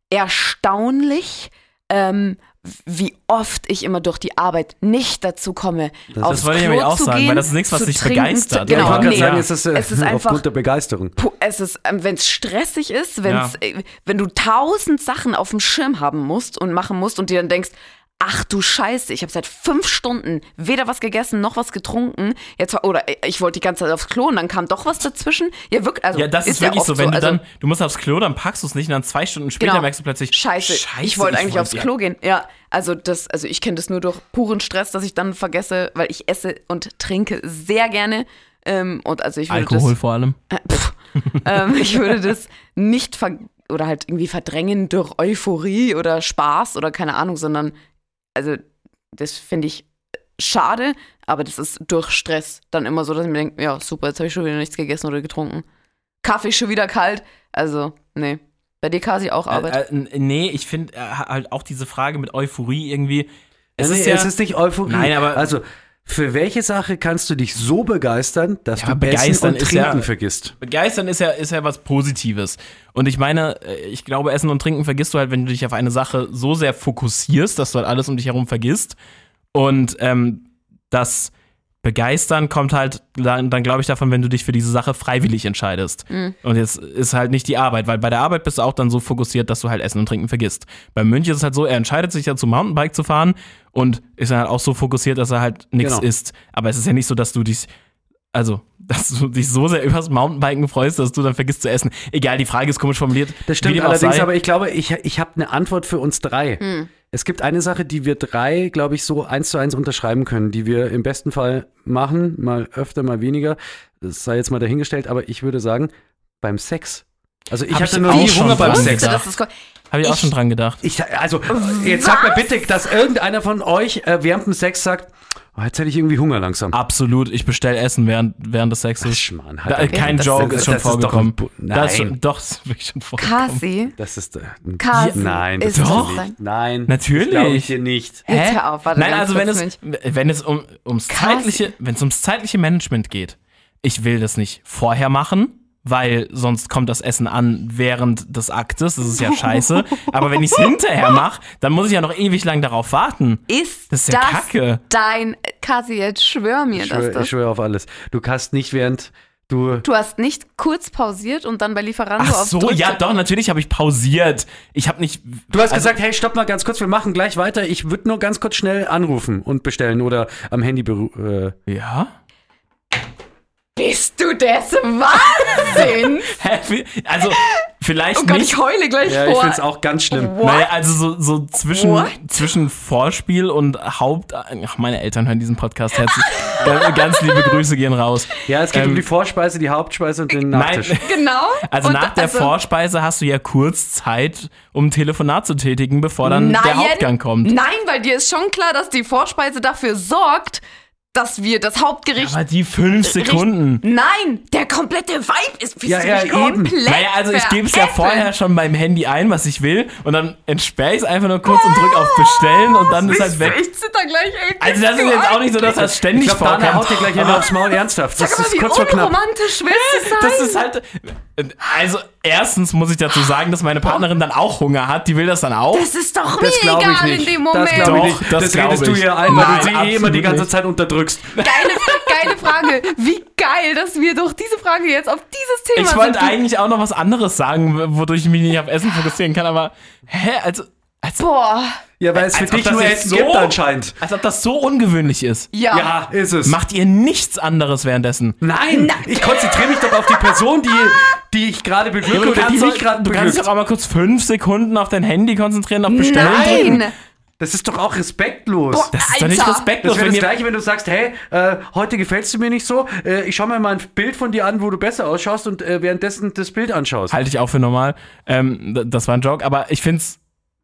Speaker 2: erstaunlich, ähm, wie oft ich immer durch die Arbeit nicht dazu komme,
Speaker 3: Das-
Speaker 2: aufs
Speaker 4: das wollte ich
Speaker 2: Klo
Speaker 4: nämlich auch
Speaker 2: zu
Speaker 4: sagen,
Speaker 2: gehen,
Speaker 4: weil das ist nichts, was
Speaker 2: zu
Speaker 4: dich
Speaker 2: trinken,
Speaker 4: begeistert.
Speaker 2: Zu,
Speaker 3: ja, ich
Speaker 2: genau,
Speaker 3: wollte gerade
Speaker 2: nee.
Speaker 3: sagen, es ist, äh,
Speaker 2: Es ist einfach-
Speaker 3: aufgrund der Begeisterung.
Speaker 2: Puh, es ist, ähm, wenn es stressig ist, wenn's, äh, wenn du tausend Sachen auf dem Schirm haben musst und machen musst und dir dann denkst, ach du Scheiße, ich habe seit fünf Stunden weder was gegessen noch was getrunken. Jetzt war, oder ich wollte die ganze Zeit aufs Klo und dann kam doch was dazwischen. Ja, wirklich. Also,
Speaker 4: Ja, das ist,
Speaker 2: ja
Speaker 4: wirklich
Speaker 2: oft
Speaker 4: so, wenn du
Speaker 2: also,
Speaker 4: dann, du musst aufs Klo, dann packst du es nicht und dann zwei Stunden später
Speaker 2: Genau.
Speaker 4: merkst du plötzlich,
Speaker 2: Scheiße,
Speaker 4: Scheiße
Speaker 2: ich wollte eigentlich
Speaker 4: wollt-
Speaker 2: aufs
Speaker 4: ja.
Speaker 2: Klo gehen. Ja, also das, also ich kenne das nur durch puren Stress, dass ich dann vergesse, weil ich esse und trinke sehr gerne. Ähm, und also ich würde
Speaker 4: Alkohol vor allem.
Speaker 2: das, äh, pff, ähm, ich würde das nicht ver oder halt irgendwie verdrängen durch Euphorie oder Spaß oder keine Ahnung, sondern also das finde ich schade, aber das ist durch Stress dann immer so, dass ich mir denke, ja super, jetzt habe ich schon wieder nichts gegessen oder getrunken. Kaffee schon wieder kalt, also nee. Bei dir Kasi auch Arbeit.
Speaker 4: Äh, äh, nee, ich finde äh, halt auch diese Frage mit Euphorie irgendwie. Es
Speaker 3: Nee,
Speaker 4: ist ja,
Speaker 3: es ist nicht Euphorie.
Speaker 4: Nein, aber-
Speaker 3: also für welche Sache kannst du dich so begeistern, dass
Speaker 4: Ja,
Speaker 3: du Essen
Speaker 4: begeistern
Speaker 3: und
Speaker 4: ist
Speaker 3: Trinken
Speaker 4: ja-
Speaker 3: vergisst?
Speaker 4: Begeistern ist ja, ist ja was Positives. Und ich meine, äh, ich glaube, Essen und Trinken vergisst du halt, wenn du dich auf eine Sache so sehr fokussierst, dass du halt alles um dich herum vergisst. Und ähm, das Begeistern kommt halt dann, dann glaube ich, davon, wenn du dich für diese Sache freiwillig entscheidest.
Speaker 2: Mhm.
Speaker 4: Und jetzt ist halt nicht die Arbeit, weil bei der Arbeit bist du auch dann so fokussiert, dass du halt Essen und Trinken vergisst. Bei Mönch ist es halt so, er entscheidet sich ja zum Mountainbike zu fahren und ist dann halt auch so fokussiert, dass er halt nichts
Speaker 3: Genau.
Speaker 4: isst. Aber es ist ja nicht so, dass du dich, also, dass du dich so sehr übers Mountainbiken freust, dass du dann vergisst zu essen. Egal, die Frage ist komisch formuliert.
Speaker 3: Das
Speaker 4: Wie
Speaker 3: stimmt
Speaker 4: dem auch
Speaker 3: allerdings,
Speaker 4: sei.
Speaker 3: aber ich glaube, ich, ich habe eine Antwort für uns drei.
Speaker 2: Hm.
Speaker 3: Es gibt eine Sache, die wir drei, glaube ich, so eins zu eins unterschreiben können, die wir im besten Fall machen, mal öfter, mal weniger. Das sei jetzt mal dahingestellt, aber ich würde sagen, beim Sex. Also ich
Speaker 4: Hab
Speaker 3: hatte
Speaker 4: ich
Speaker 3: noch
Speaker 4: auch
Speaker 3: nie
Speaker 4: schon
Speaker 3: Hunger beim
Speaker 4: dran
Speaker 3: Sex.
Speaker 4: gedacht.
Speaker 2: Das ist,
Speaker 4: Habe ich auch
Speaker 2: Ich-
Speaker 4: schon dran gedacht.
Speaker 3: Ich, also, jetzt sagt mir bitte, dass irgendeiner von euch äh, während dem Sex sagt, oh, jetzt hätte ich irgendwie Hunger langsam.
Speaker 4: Absolut, ich bestelle Essen während, während des Sexes.
Speaker 3: Schmarrn,
Speaker 4: Da, äh, kein
Speaker 3: das-
Speaker 4: Joke
Speaker 3: das-
Speaker 4: ist schon
Speaker 3: das ist doch
Speaker 4: vorgekommen.
Speaker 3: ein Bu-
Speaker 4: Das ist
Speaker 3: Nein.
Speaker 4: schon, doch, das ist wirklich schon vorgekommen.
Speaker 2: Kasi,
Speaker 3: Das ist äh,
Speaker 2: Kasi
Speaker 3: nein, das
Speaker 2: ist
Speaker 3: ist
Speaker 4: Doch.
Speaker 3: nicht.
Speaker 2: sein-
Speaker 3: Nein,
Speaker 4: Natürlich.
Speaker 3: Das glaube ich dir nicht.
Speaker 2: Jetzt hör auf, warte
Speaker 4: Nein,
Speaker 2: ganz
Speaker 4: also wenn
Speaker 2: kurz,
Speaker 4: es, wenn es um, ums
Speaker 2: Krass.
Speaker 4: zeitliche, wenn es ums zeitliche Management geht, ich will das nicht vorher machen, weil sonst kommt das Essen an während des Aktes, das ist ja scheiße. Aber wenn ich es hinterher mache, dann muss ich ja noch ewig lang darauf warten.
Speaker 2: Ist
Speaker 4: Das
Speaker 2: das,
Speaker 4: ist ja Kacke.
Speaker 2: dein, Kasi, jetzt schwör mir,
Speaker 3: Ich
Speaker 2: dass
Speaker 3: schwöre, ich
Speaker 2: das,
Speaker 3: schwöre auf alles. Du kannst nicht während du.
Speaker 2: du hast nicht kurz pausiert und dann bei Lieferando
Speaker 4: Ach
Speaker 2: auf
Speaker 4: so,
Speaker 2: Drück-
Speaker 4: ja doch, natürlich habe ich pausiert. Ich habe nicht...
Speaker 3: Du hast
Speaker 4: also,
Speaker 3: gesagt, hey, stopp mal ganz kurz, wir machen gleich weiter. Ich würde nur ganz kurz schnell anrufen und bestellen oder am Handy beru- äh,
Speaker 4: Ja?
Speaker 2: Bist Du, der ist Wahnsinn.
Speaker 4: Hä? Also, vielleicht
Speaker 2: Oh Gott,
Speaker 4: nicht.
Speaker 2: ich heule gleich
Speaker 3: Ja, ich
Speaker 2: vor.
Speaker 3: finde es auch ganz schlimm.
Speaker 2: What?
Speaker 4: Naja, also so, so zwischen,
Speaker 2: What?
Speaker 4: zwischen Vorspiel und Haupt... Ach, meine Eltern hören diesen Podcast herzlich. ganz, ganz liebe Grüße gehen raus.
Speaker 3: Ja, es geht
Speaker 4: Ähm,
Speaker 3: um die Vorspeise, die Hauptspeise und den Nachtisch.
Speaker 4: Nein,
Speaker 2: Genau.
Speaker 4: also
Speaker 2: Und
Speaker 4: nach der
Speaker 2: also-
Speaker 4: Vorspeise hast du ja kurz Zeit, um ein Telefonat zu tätigen, bevor dann der Hauptgang kommt.
Speaker 2: Nein, weil dir ist schon klar, dass die Vorspeise dafür sorgt, dass wir das Hauptgericht...
Speaker 4: Aber die fünf Sekunden.
Speaker 2: Nein, der komplette Vibe ist... Bist
Speaker 3: Ja,
Speaker 2: du
Speaker 3: ja,
Speaker 2: nicht
Speaker 3: eben.
Speaker 2: komplett
Speaker 4: Naja, also ich gebe es ja
Speaker 2: veräppelt?
Speaker 4: vorher schon beim Handy ein, was ich will, und dann entsperre ich es einfach nur kurz und drücke auf Bestellen und dann ist halt weg.
Speaker 2: Ich zitter gleich ey,
Speaker 4: Also das ist jetzt auch nicht so, dass das
Speaker 3: Ich
Speaker 4: ständig
Speaker 3: glaube, Dana
Speaker 4: vorkommt.
Speaker 3: haut dir gleich einer aufs Maul, ernsthaft. Das
Speaker 2: Sag mal,
Speaker 3: ist
Speaker 2: wie
Speaker 3: kurz vor knapp.
Speaker 2: unromantisch willst du sein?
Speaker 4: Das ist halt. Also, erstens muss ich dazu sagen, dass meine Partnerin dann auch Hunger hat. Die will das dann auch.
Speaker 2: Das ist doch mir
Speaker 3: Das glaube ich
Speaker 2: egal
Speaker 3: nicht.
Speaker 2: in dem
Speaker 3: Das
Speaker 2: Moment.
Speaker 3: glaube ich
Speaker 4: Doch,
Speaker 3: nicht.
Speaker 4: das
Speaker 3: Das,
Speaker 4: glaub
Speaker 3: redest du
Speaker 4: ich.
Speaker 3: hier ein, weil
Speaker 4: Nein,
Speaker 3: du sie eh immer die
Speaker 4: absolut
Speaker 3: ganze
Speaker 4: nicht.
Speaker 3: Zeit unterdrückst.
Speaker 2: Geile, geile Frage. Wie geil, dass wir durch diese Frage jetzt auf dieses Thema
Speaker 4: Ich wollte
Speaker 2: sind.
Speaker 4: eigentlich auch noch was anderes sagen, wodurch ich mich nicht auf Essen fokussieren kann, aber. Hä? Also. Also
Speaker 2: Boah.
Speaker 3: Ja, weil es für
Speaker 4: als ob
Speaker 3: dich
Speaker 4: das
Speaker 3: nur
Speaker 4: jetzt
Speaker 3: Essen
Speaker 4: so-
Speaker 3: gibt anscheinend.
Speaker 4: Als ob das so ungewöhnlich ist.
Speaker 2: Ja.
Speaker 3: Ja, ist es.
Speaker 4: Macht ihr nichts anderes währenddessen?
Speaker 3: Nein, ich konzentriere mich doch auf die Person, die, die ich gerade beglücke
Speaker 4: du
Speaker 3: oder die
Speaker 4: kannst,
Speaker 3: mich
Speaker 4: doch,
Speaker 3: gerade
Speaker 4: du kannst dich
Speaker 3: beglückt.
Speaker 4: doch auch mal kurz fünf Sekunden auf dein Handy konzentrieren, auf Bestellen drücken.
Speaker 2: Nein.
Speaker 3: Das ist doch auch respektlos.
Speaker 2: Boah,
Speaker 4: Das ist doch nicht
Speaker 2: Alter.
Speaker 4: respektlos,
Speaker 3: Das wäre
Speaker 4: wenn
Speaker 3: das
Speaker 4: ihr.
Speaker 3: Gleiche, wenn du sagst, hey, äh, heute gefällst du mir nicht so, äh, ich schau mir mal ein Bild von dir an, wo du besser ausschaust und äh, währenddessen das Bild anschaust.
Speaker 4: Halte ich auch für normal. Ähm, d- das war ein Joke, aber ich find's.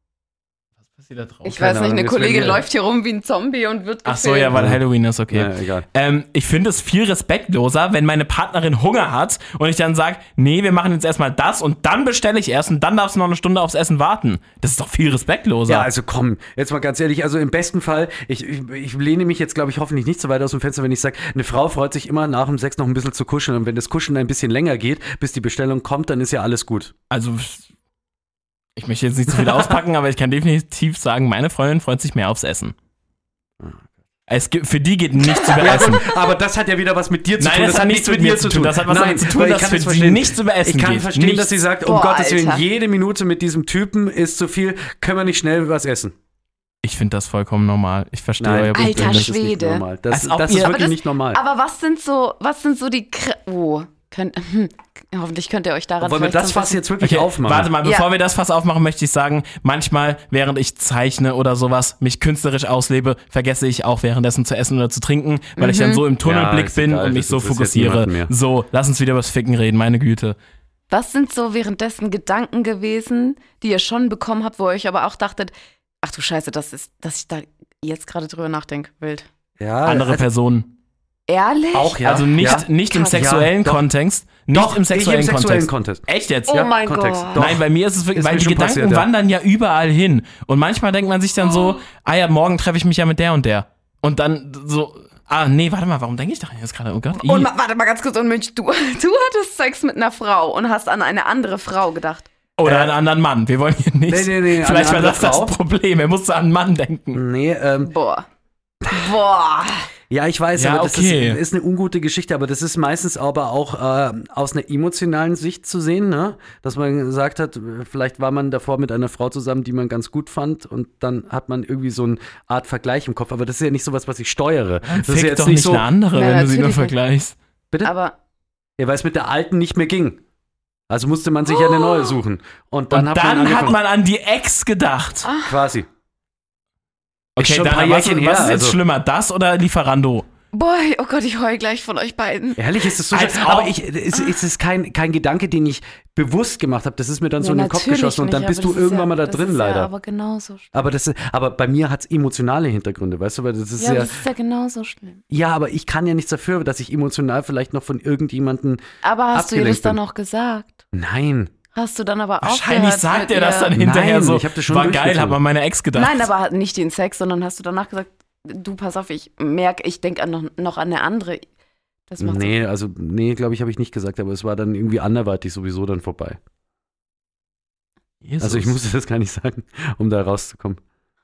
Speaker 4: Was passiert da drauf?
Speaker 2: Ich
Speaker 3: Keine
Speaker 2: weiß nicht,
Speaker 3: Ahnung,
Speaker 2: eine
Speaker 3: jetzt
Speaker 2: Kollegin
Speaker 3: werden wir-
Speaker 2: läuft hier rum wie ein Zombie und wird gefilmt.
Speaker 4: Ach so, ja, weil Halloween ist okay.
Speaker 3: Ja, egal.
Speaker 4: Ähm, ich finde es viel respektloser, wenn meine Partnerin Hunger hat und ich dann sage, nee, wir machen jetzt erstmal das und dann bestelle ich erst und dann darfst du noch eine Stunde aufs Essen warten. Das ist doch viel respektloser.
Speaker 3: Ja, also komm, jetzt mal ganz ehrlich, also im besten Fall, ich, ich, ich lehne mich jetzt, glaube ich, hoffentlich nicht so weit aus dem Fenster, wenn ich sage, eine Frau freut sich immer nach dem Sex noch ein bisschen zu kuscheln und wenn das Kuscheln ein bisschen länger geht, bis die Bestellung kommt, dann ist ja alles gut.
Speaker 4: Also, ich möchte jetzt nicht zu viel auspacken, aber ich kann definitiv sagen, meine Freundin freut sich mehr aufs Essen. Es gibt, für die geht nichts über Essen.
Speaker 3: Aber das hat ja wieder was mit dir zu
Speaker 4: Nein,
Speaker 3: tun.
Speaker 4: das hat nichts mit mir zu tun. Das hat was
Speaker 3: Nein,
Speaker 4: damit zu tun,
Speaker 3: weil ich
Speaker 4: dass
Speaker 3: kann
Speaker 4: für
Speaker 3: das
Speaker 4: sie
Speaker 3: verstehen.
Speaker 4: nichts über Essen
Speaker 3: Ich kann
Speaker 4: geht.
Speaker 3: verstehen,
Speaker 4: Nichts.
Speaker 3: dass sie sagt, um
Speaker 2: Boah,
Speaker 3: Gottes Willen,
Speaker 2: Alter.
Speaker 3: jede Minute mit diesem Typen ist zu viel, können wir nicht schnell was essen.
Speaker 4: Ich finde das vollkommen normal. Ich verstehe
Speaker 3: Nein,
Speaker 4: euer
Speaker 2: Alter,
Speaker 4: Problem.
Speaker 3: das ist nicht
Speaker 2: Schwede.
Speaker 3: normal. Das,
Speaker 4: Als ob
Speaker 3: das
Speaker 4: ihr-
Speaker 3: ist
Speaker 4: Aber
Speaker 3: wirklich
Speaker 2: das-
Speaker 3: nicht normal.
Speaker 2: Aber was sind so, was sind so die... Kr oh, könnt, hm, hoffentlich könnt ihr euch daran
Speaker 3: Wollen wir
Speaker 2: vielleicht
Speaker 3: das
Speaker 2: so ein
Speaker 3: Fass
Speaker 2: bisschen-
Speaker 3: jetzt wirklich
Speaker 4: Okay,
Speaker 3: aufmachen?
Speaker 4: warte mal,
Speaker 2: Ja.
Speaker 4: bevor wir das Fass aufmachen, möchte ich sagen, manchmal, während ich zeichne oder sowas, mich künstlerisch auslebe, vergesse ich auch währenddessen zu essen oder zu trinken, weil ich dann so im Tunnelblick
Speaker 3: Ja, ist
Speaker 4: bin
Speaker 3: egal,
Speaker 4: und mich
Speaker 3: das
Speaker 4: so
Speaker 3: interessiert
Speaker 4: fokussiere.
Speaker 3: niemanden mehr.
Speaker 4: So, lass uns wieder über das Ficken reden, meine Güte.
Speaker 2: Was sind so währenddessen Gedanken gewesen, die ihr schon bekommen habt, wo ihr euch aber auch dachtet, ach du Scheiße, das ist, dass ich da jetzt gerade drüber nachdenke, wild.
Speaker 3: ja,
Speaker 4: Andere
Speaker 3: also,
Speaker 4: Personen.
Speaker 2: Ehrlich?
Speaker 3: auch ja.
Speaker 4: Also nicht,
Speaker 3: ja.
Speaker 4: nicht im
Speaker 2: Krass.
Speaker 4: sexuellen
Speaker 3: Ja, doch.
Speaker 4: Kontext. Nicht
Speaker 3: Doch,
Speaker 4: im
Speaker 3: ich
Speaker 4: sexuellen,
Speaker 3: im sexuellen
Speaker 4: Kontext.
Speaker 3: Contest.
Speaker 4: Echt jetzt?
Speaker 2: Oh
Speaker 3: Ja,
Speaker 2: mein
Speaker 3: Kontext.
Speaker 2: Gott.
Speaker 3: Doch.
Speaker 4: Nein, bei mir ist es wirklich,
Speaker 3: Ist
Speaker 4: weil
Speaker 3: mir
Speaker 4: die
Speaker 3: schon
Speaker 4: Gedanken
Speaker 3: passiert, ja.
Speaker 4: wandern ja überall hin. Und manchmal denkt man sich dann so, ah ja, morgen treffe ich mich ja mit der und der. Und dann so, ah nee, warte mal, warum denke ich daran jetzt gerade? Oh Gott,
Speaker 2: Und
Speaker 4: ih.
Speaker 2: ma, warte mal ganz kurz, und Mensch, du, du hattest Sex mit einer Frau und hast an eine andere Frau gedacht.
Speaker 4: Oder
Speaker 3: Äh,
Speaker 4: einen anderen Mann. Wir wollen hier nicht.
Speaker 3: Nee, nee, nee,
Speaker 4: Vielleicht
Speaker 3: eine
Speaker 4: war das
Speaker 3: andere
Speaker 4: das
Speaker 3: Frau.
Speaker 4: Problem. Er musste an einen Mann denken.
Speaker 3: Nee, ähm,
Speaker 2: Boah. Boah.
Speaker 3: ja, ich weiß,
Speaker 4: Ja,
Speaker 3: aber das
Speaker 4: okay.
Speaker 3: ist, ist eine ungute Geschichte, aber das ist meistens aber auch äh, aus einer emotionalen Sicht zu sehen, ne? Dass man gesagt hat, vielleicht war man davor mit einer Frau zusammen, die man ganz gut fand und dann hat man irgendwie so eine Art Vergleich im Kopf, aber das ist ja nicht sowas, was ich steuere. Das ist
Speaker 4: Fick
Speaker 3: ja jetzt
Speaker 4: doch
Speaker 3: nicht
Speaker 4: nicht
Speaker 3: so,
Speaker 4: eine andere,
Speaker 2: Ja,
Speaker 4: wenn du sie nur
Speaker 2: natürlich nicht.
Speaker 4: vergleichst.
Speaker 3: bitte?
Speaker 2: Aber
Speaker 3: Ja, weil es mit der alten nicht mehr ging. Also musste man sich ja eine neue suchen. Und dann,
Speaker 4: Und
Speaker 3: hat, man
Speaker 4: dann hat
Speaker 3: angefangen,
Speaker 4: man an die Ex gedacht.
Speaker 3: quasi.
Speaker 4: Okay,
Speaker 3: schon ein
Speaker 4: dann,
Speaker 3: paar
Speaker 4: was,
Speaker 3: Jährchen
Speaker 4: was
Speaker 3: her,
Speaker 4: ist jetzt
Speaker 3: also.
Speaker 4: schlimmer, das oder Lieferando?
Speaker 2: boy, oh Gott, ich heul gleich von euch beiden.
Speaker 3: Ehrlich ist es so
Speaker 4: Als
Speaker 3: schön.
Speaker 4: ob-
Speaker 3: Aber ich, es, es ist kein, kein Gedanke, den ich bewusst gemacht habe. Das ist mir dann so in den Kopf
Speaker 2: natürlich
Speaker 3: geschossen und dann
Speaker 2: nicht,
Speaker 3: bist
Speaker 2: aber
Speaker 3: du
Speaker 2: das ist
Speaker 3: irgendwann
Speaker 2: ja,
Speaker 3: mal da
Speaker 2: das
Speaker 3: drin,
Speaker 2: ist
Speaker 3: leider.
Speaker 2: Ja, aber genauso schlimm.
Speaker 3: Aber, das ist, aber bei mir hat es emotionale Hintergründe, weißt du? Weil das ist
Speaker 2: Ja,
Speaker 3: ja,
Speaker 2: das ist ja genauso schlimm.
Speaker 3: ja, aber ich kann ja nichts dafür, dass ich emotional vielleicht noch von irgendjemandem.
Speaker 2: Aber hast du ihr
Speaker 3: Abgelenkt
Speaker 2: das dann
Speaker 3: bin.
Speaker 2: auch gesagt?
Speaker 3: Nein.
Speaker 2: Hast du dann aber auch
Speaker 4: Wahrscheinlich sagt er das dann hinterher
Speaker 3: Nein,
Speaker 4: so.
Speaker 3: ich hab das schon
Speaker 4: war geil,
Speaker 3: durchgezogen.
Speaker 4: hat man meine Ex gedacht.
Speaker 2: Nein, aber hat nicht den Sex, sondern hast du danach gesagt, du, pass auf, ich merke, ich denke noch, noch an eine andere. Das macht
Speaker 3: Nee, also, nee, glaube ich, habe ich nicht gesagt, aber es war dann irgendwie anderweitig sowieso dann vorbei.
Speaker 4: Jesus.
Speaker 3: Also ich musste das gar nicht sagen, um da rauszukommen.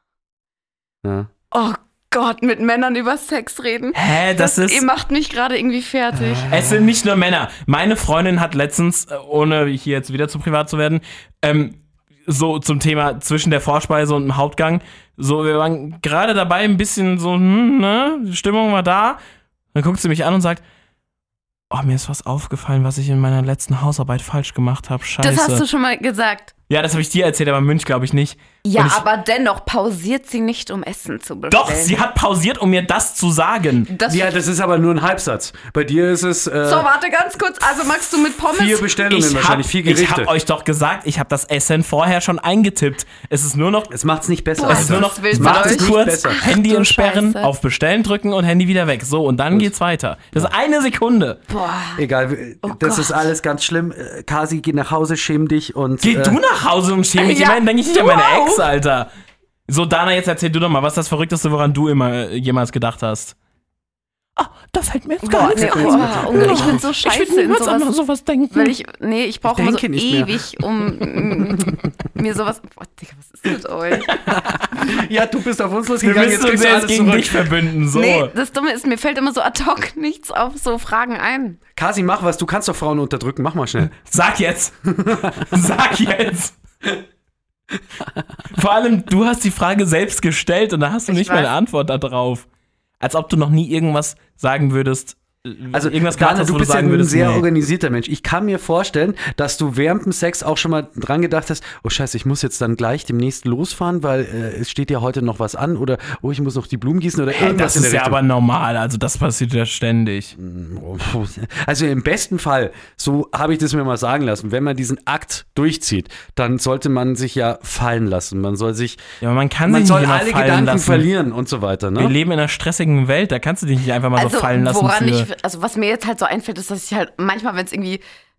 Speaker 3: Ja.
Speaker 2: so, oh Gott, mit Männern über Sex reden.
Speaker 4: Hä, das,
Speaker 2: Das,
Speaker 4: ist.
Speaker 2: ihr macht mich gerade irgendwie fertig.
Speaker 4: Es sind nicht nur Männer. Meine Freundin hat letztens, äh, ohne hier jetzt wieder zu privat zu werden, ähm, so zum Thema zwischen der Vorspeise und dem Hauptgang, so, wir waren gerade dabei, ein bisschen so, hm, ne, die Stimmung war da. Dann guckt sie mich an und sagt, Oh, mir ist was aufgefallen, was ich in meiner letzten Hausarbeit falsch gemacht habe. Scheiße.
Speaker 2: Das hast du schon mal gesagt.
Speaker 4: Ja, das habe ich dir erzählt, aber Münch glaube ich nicht.
Speaker 2: Ja,
Speaker 4: ich,
Speaker 2: aber dennoch pausiert sie nicht, um Essen zu bestellen.
Speaker 4: Doch, sie hat pausiert, um mir das zu sagen.
Speaker 2: Das
Speaker 3: Ja, das ist aber nur ein Halbsatz. Bei dir ist es äh,
Speaker 2: so, warte ganz kurz. Also magst du mit Pommes?
Speaker 3: vier Bestellungen
Speaker 4: Ich
Speaker 3: wahrscheinlich,
Speaker 4: hab,
Speaker 3: vier
Speaker 4: ich
Speaker 3: Gerichte.
Speaker 4: habe euch doch gesagt, ich habe das Essen vorher schon eingetippt. Es ist nur noch,
Speaker 3: Es macht's nicht besser.
Speaker 2: Boah,
Speaker 4: es ist nur
Speaker 2: das
Speaker 4: noch
Speaker 2: willst du
Speaker 4: macht
Speaker 2: euch?
Speaker 4: es kurz,
Speaker 3: Besser.
Speaker 4: Handy
Speaker 2: Ach du
Speaker 4: entsperren,
Speaker 2: Scheiße.
Speaker 4: auf Bestellen drücken und Handy wieder weg. So, und dann geht's weiter. Das ist eine Sekunde.
Speaker 2: Boah.
Speaker 3: Egal,
Speaker 2: Oh
Speaker 3: das
Speaker 2: Gott.
Speaker 3: ist alles ganz schlimm. Äh, Kasi, geh nach Hause, schäm dich und.
Speaker 4: Geh
Speaker 3: äh,
Speaker 4: du nach Hause und schäme mich.
Speaker 2: Ja,
Speaker 4: Immerhin denke ich nicht an
Speaker 2: du
Speaker 4: meine
Speaker 2: auch.
Speaker 4: Ex, Alter. So, Dana, jetzt erzähl du doch mal, was ist das Verrückteste, woran du immer äh, jemals gedacht hast? Ah, da fällt mir jetzt gar
Speaker 2: Boah,
Speaker 4: nichts
Speaker 2: nee,
Speaker 4: ein.
Speaker 2: oh, Unge, ich bin so
Speaker 4: Ich
Speaker 2: scheiße
Speaker 4: will
Speaker 2: in
Speaker 4: niemals an
Speaker 2: sowas.
Speaker 4: sowas denken.
Speaker 2: Weil ich, nee, ich brauche
Speaker 3: Ich
Speaker 2: immer so
Speaker 3: denke nicht mehr.
Speaker 2: ewig, um mm, mir sowas. Boah, Digga, was ist mit euch?
Speaker 3: Ja, du bist auf uns
Speaker 4: Wir
Speaker 3: losgegangen,
Speaker 4: müssen
Speaker 3: jetzt
Speaker 4: uns
Speaker 3: kriegst du
Speaker 4: jetzt
Speaker 3: alles
Speaker 4: gegen
Speaker 3: zurück.
Speaker 4: dich verbünden, so.
Speaker 2: Nee, das Dumme ist, mir fällt immer so ad hoc nichts auf so Fragen ein.
Speaker 3: Kasi, mach was, du kannst doch Frauen unterdrücken, mach mal schnell.
Speaker 4: Sag jetzt. Sag jetzt. Vor allem, du hast die Frage selbst gestellt und da hast du
Speaker 2: Ich
Speaker 4: nicht mal eine
Speaker 2: weiß.
Speaker 4: Antwort darauf. Als ob du noch nie irgendwas sagen würdest. äh,
Speaker 3: Also,
Speaker 4: irgendwas gemacht
Speaker 3: Dana,
Speaker 4: hast,
Speaker 3: du
Speaker 4: wo
Speaker 3: bist ja
Speaker 4: sagen
Speaker 3: ein
Speaker 4: würdest,
Speaker 3: sehr
Speaker 4: nee.
Speaker 3: organisierter Mensch. Ich kann mir vorstellen, dass du während dem Sex auch schon mal dran gedacht hast, oh scheiße, ich muss jetzt dann gleich demnächst losfahren, weil äh, es steht ja heute noch was an oder oh, ich muss noch die Blumen gießen oder
Speaker 4: Hey,
Speaker 3: irgendwas
Speaker 4: das
Speaker 3: in der
Speaker 4: ist ja
Speaker 3: Richtung.
Speaker 4: aber normal, also das passiert ja ständig.
Speaker 3: Also im besten Fall, so habe ich das mir mal sagen lassen, wenn man diesen Akt durchzieht, dann sollte man sich ja fallen lassen. Man soll sich,
Speaker 4: Ja, aber man kann
Speaker 3: man
Speaker 4: sich
Speaker 3: soll
Speaker 4: nicht immer
Speaker 3: alle
Speaker 4: fallen
Speaker 3: Gedanken
Speaker 4: lassen.
Speaker 3: verlieren und so weiter.
Speaker 4: Wir
Speaker 3: Ne?
Speaker 4: leben in einer stressigen Welt, da kannst du dich nicht einfach mal
Speaker 2: Also,
Speaker 4: so fallen lassen.
Speaker 2: woran
Speaker 4: für,
Speaker 2: ich, also was mir jetzt halt so einfällt, ist, dass ich halt manchmal, wenn es irgendwie,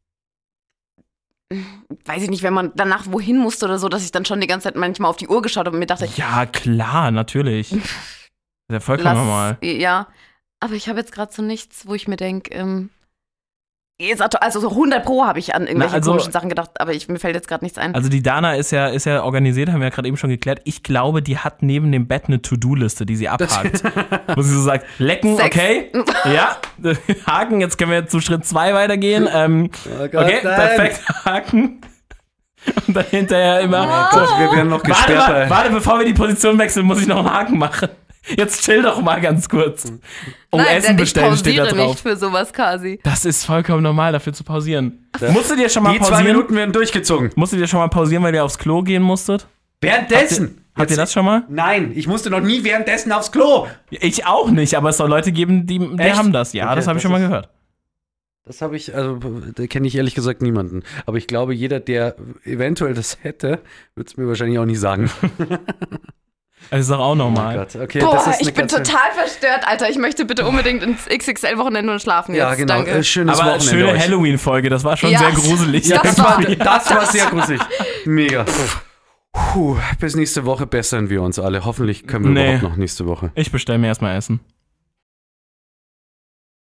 Speaker 2: weiß ich nicht, wenn man danach wohin musste oder so, dass ich dann schon die ganze Zeit manchmal auf die Uhr geschaut habe und mir dachte,
Speaker 4: Ja, klar, natürlich. Das ist ja vollkommen normal.
Speaker 2: ja, aber ich habe jetzt gerade so nichts, wo ich mir denke, ähm, jetzt ad- also so hundert Pro habe ich an irgendwelche
Speaker 4: Na, also-
Speaker 2: komischen Sachen gedacht, aber ich, mir fällt jetzt gerade nichts ein.
Speaker 4: Also die Dana ist ja, ist ja organisiert, haben wir ja gerade eben schon geklärt. Ich glaube, die hat neben dem Bett eine To-Do-Liste, die sie abhakt. Wo sie so sagt, lecken,
Speaker 2: Sex.
Speaker 4: okay, ja, haken, jetzt können wir zu Schritt zwei weitergehen. Ähm,
Speaker 3: Oh Gott,
Speaker 4: okay,
Speaker 3: nein.
Speaker 4: perfekt, haken. Und dann hinterher immer,
Speaker 3: Oh Gott, wir werden noch
Speaker 4: warte,
Speaker 3: gesperrt.
Speaker 4: warte,
Speaker 3: ey.
Speaker 4: warte, bevor wir die Position wechseln, muss ich noch einen Haken machen. Jetzt chill doch mal ganz kurz. Um
Speaker 2: Nein,
Speaker 4: Essen
Speaker 2: denn
Speaker 4: bestellen
Speaker 2: ich
Speaker 4: steht da
Speaker 2: pausiere
Speaker 4: drauf.
Speaker 2: nicht für sowas, Kasi.
Speaker 4: Das ist vollkommen normal, dafür zu pausieren. Musst du dir schon mal
Speaker 3: Die zwei
Speaker 4: pausieren?
Speaker 3: Minuten werden durchgezogen.
Speaker 4: Musst du dir schon mal pausieren, weil ihr aufs Klo gehen musstet?
Speaker 3: Währenddessen.
Speaker 4: Habt ihr das schon mal?
Speaker 3: Nein, ich musste noch nie währenddessen aufs Klo.
Speaker 4: Ich auch nicht, aber es soll Leute geben, die, die
Speaker 3: Echt?
Speaker 4: haben das. Ja,
Speaker 3: Okay,
Speaker 4: das habe
Speaker 3: das
Speaker 4: ich schon mal
Speaker 3: ist-
Speaker 4: gehört.
Speaker 3: Das habe ich, also da kenne ich ehrlich gesagt niemanden. Aber ich glaube, jeder, der eventuell das hätte, würde es mir wahrscheinlich auch nicht sagen.
Speaker 4: Das ist doch auch
Speaker 3: Oh
Speaker 4: normal.
Speaker 3: Gott, okay,
Speaker 2: Boah,
Speaker 3: das ist eine
Speaker 2: ich bin
Speaker 3: ganze-
Speaker 2: total verstört, Alter. Ich möchte bitte unbedingt ins X X L-Wochenende und schlafen jetzt.
Speaker 3: Ja, genau.
Speaker 2: Danke.
Speaker 3: Äh, schönes
Speaker 4: aber
Speaker 3: Wochenende
Speaker 4: schöne
Speaker 3: euch.
Speaker 4: Halloween-Folge, das war schon
Speaker 2: Ja,
Speaker 4: sehr gruselig.
Speaker 3: Ja,
Speaker 2: Das
Speaker 3: das, war,
Speaker 2: war-
Speaker 3: das war sehr gruselig. Mega. Puh, bis nächste Woche bessern wir uns alle. Hoffentlich können wir
Speaker 4: Nee.
Speaker 3: überhaupt noch nächste Woche.
Speaker 4: Ich bestelle mir erstmal Essen.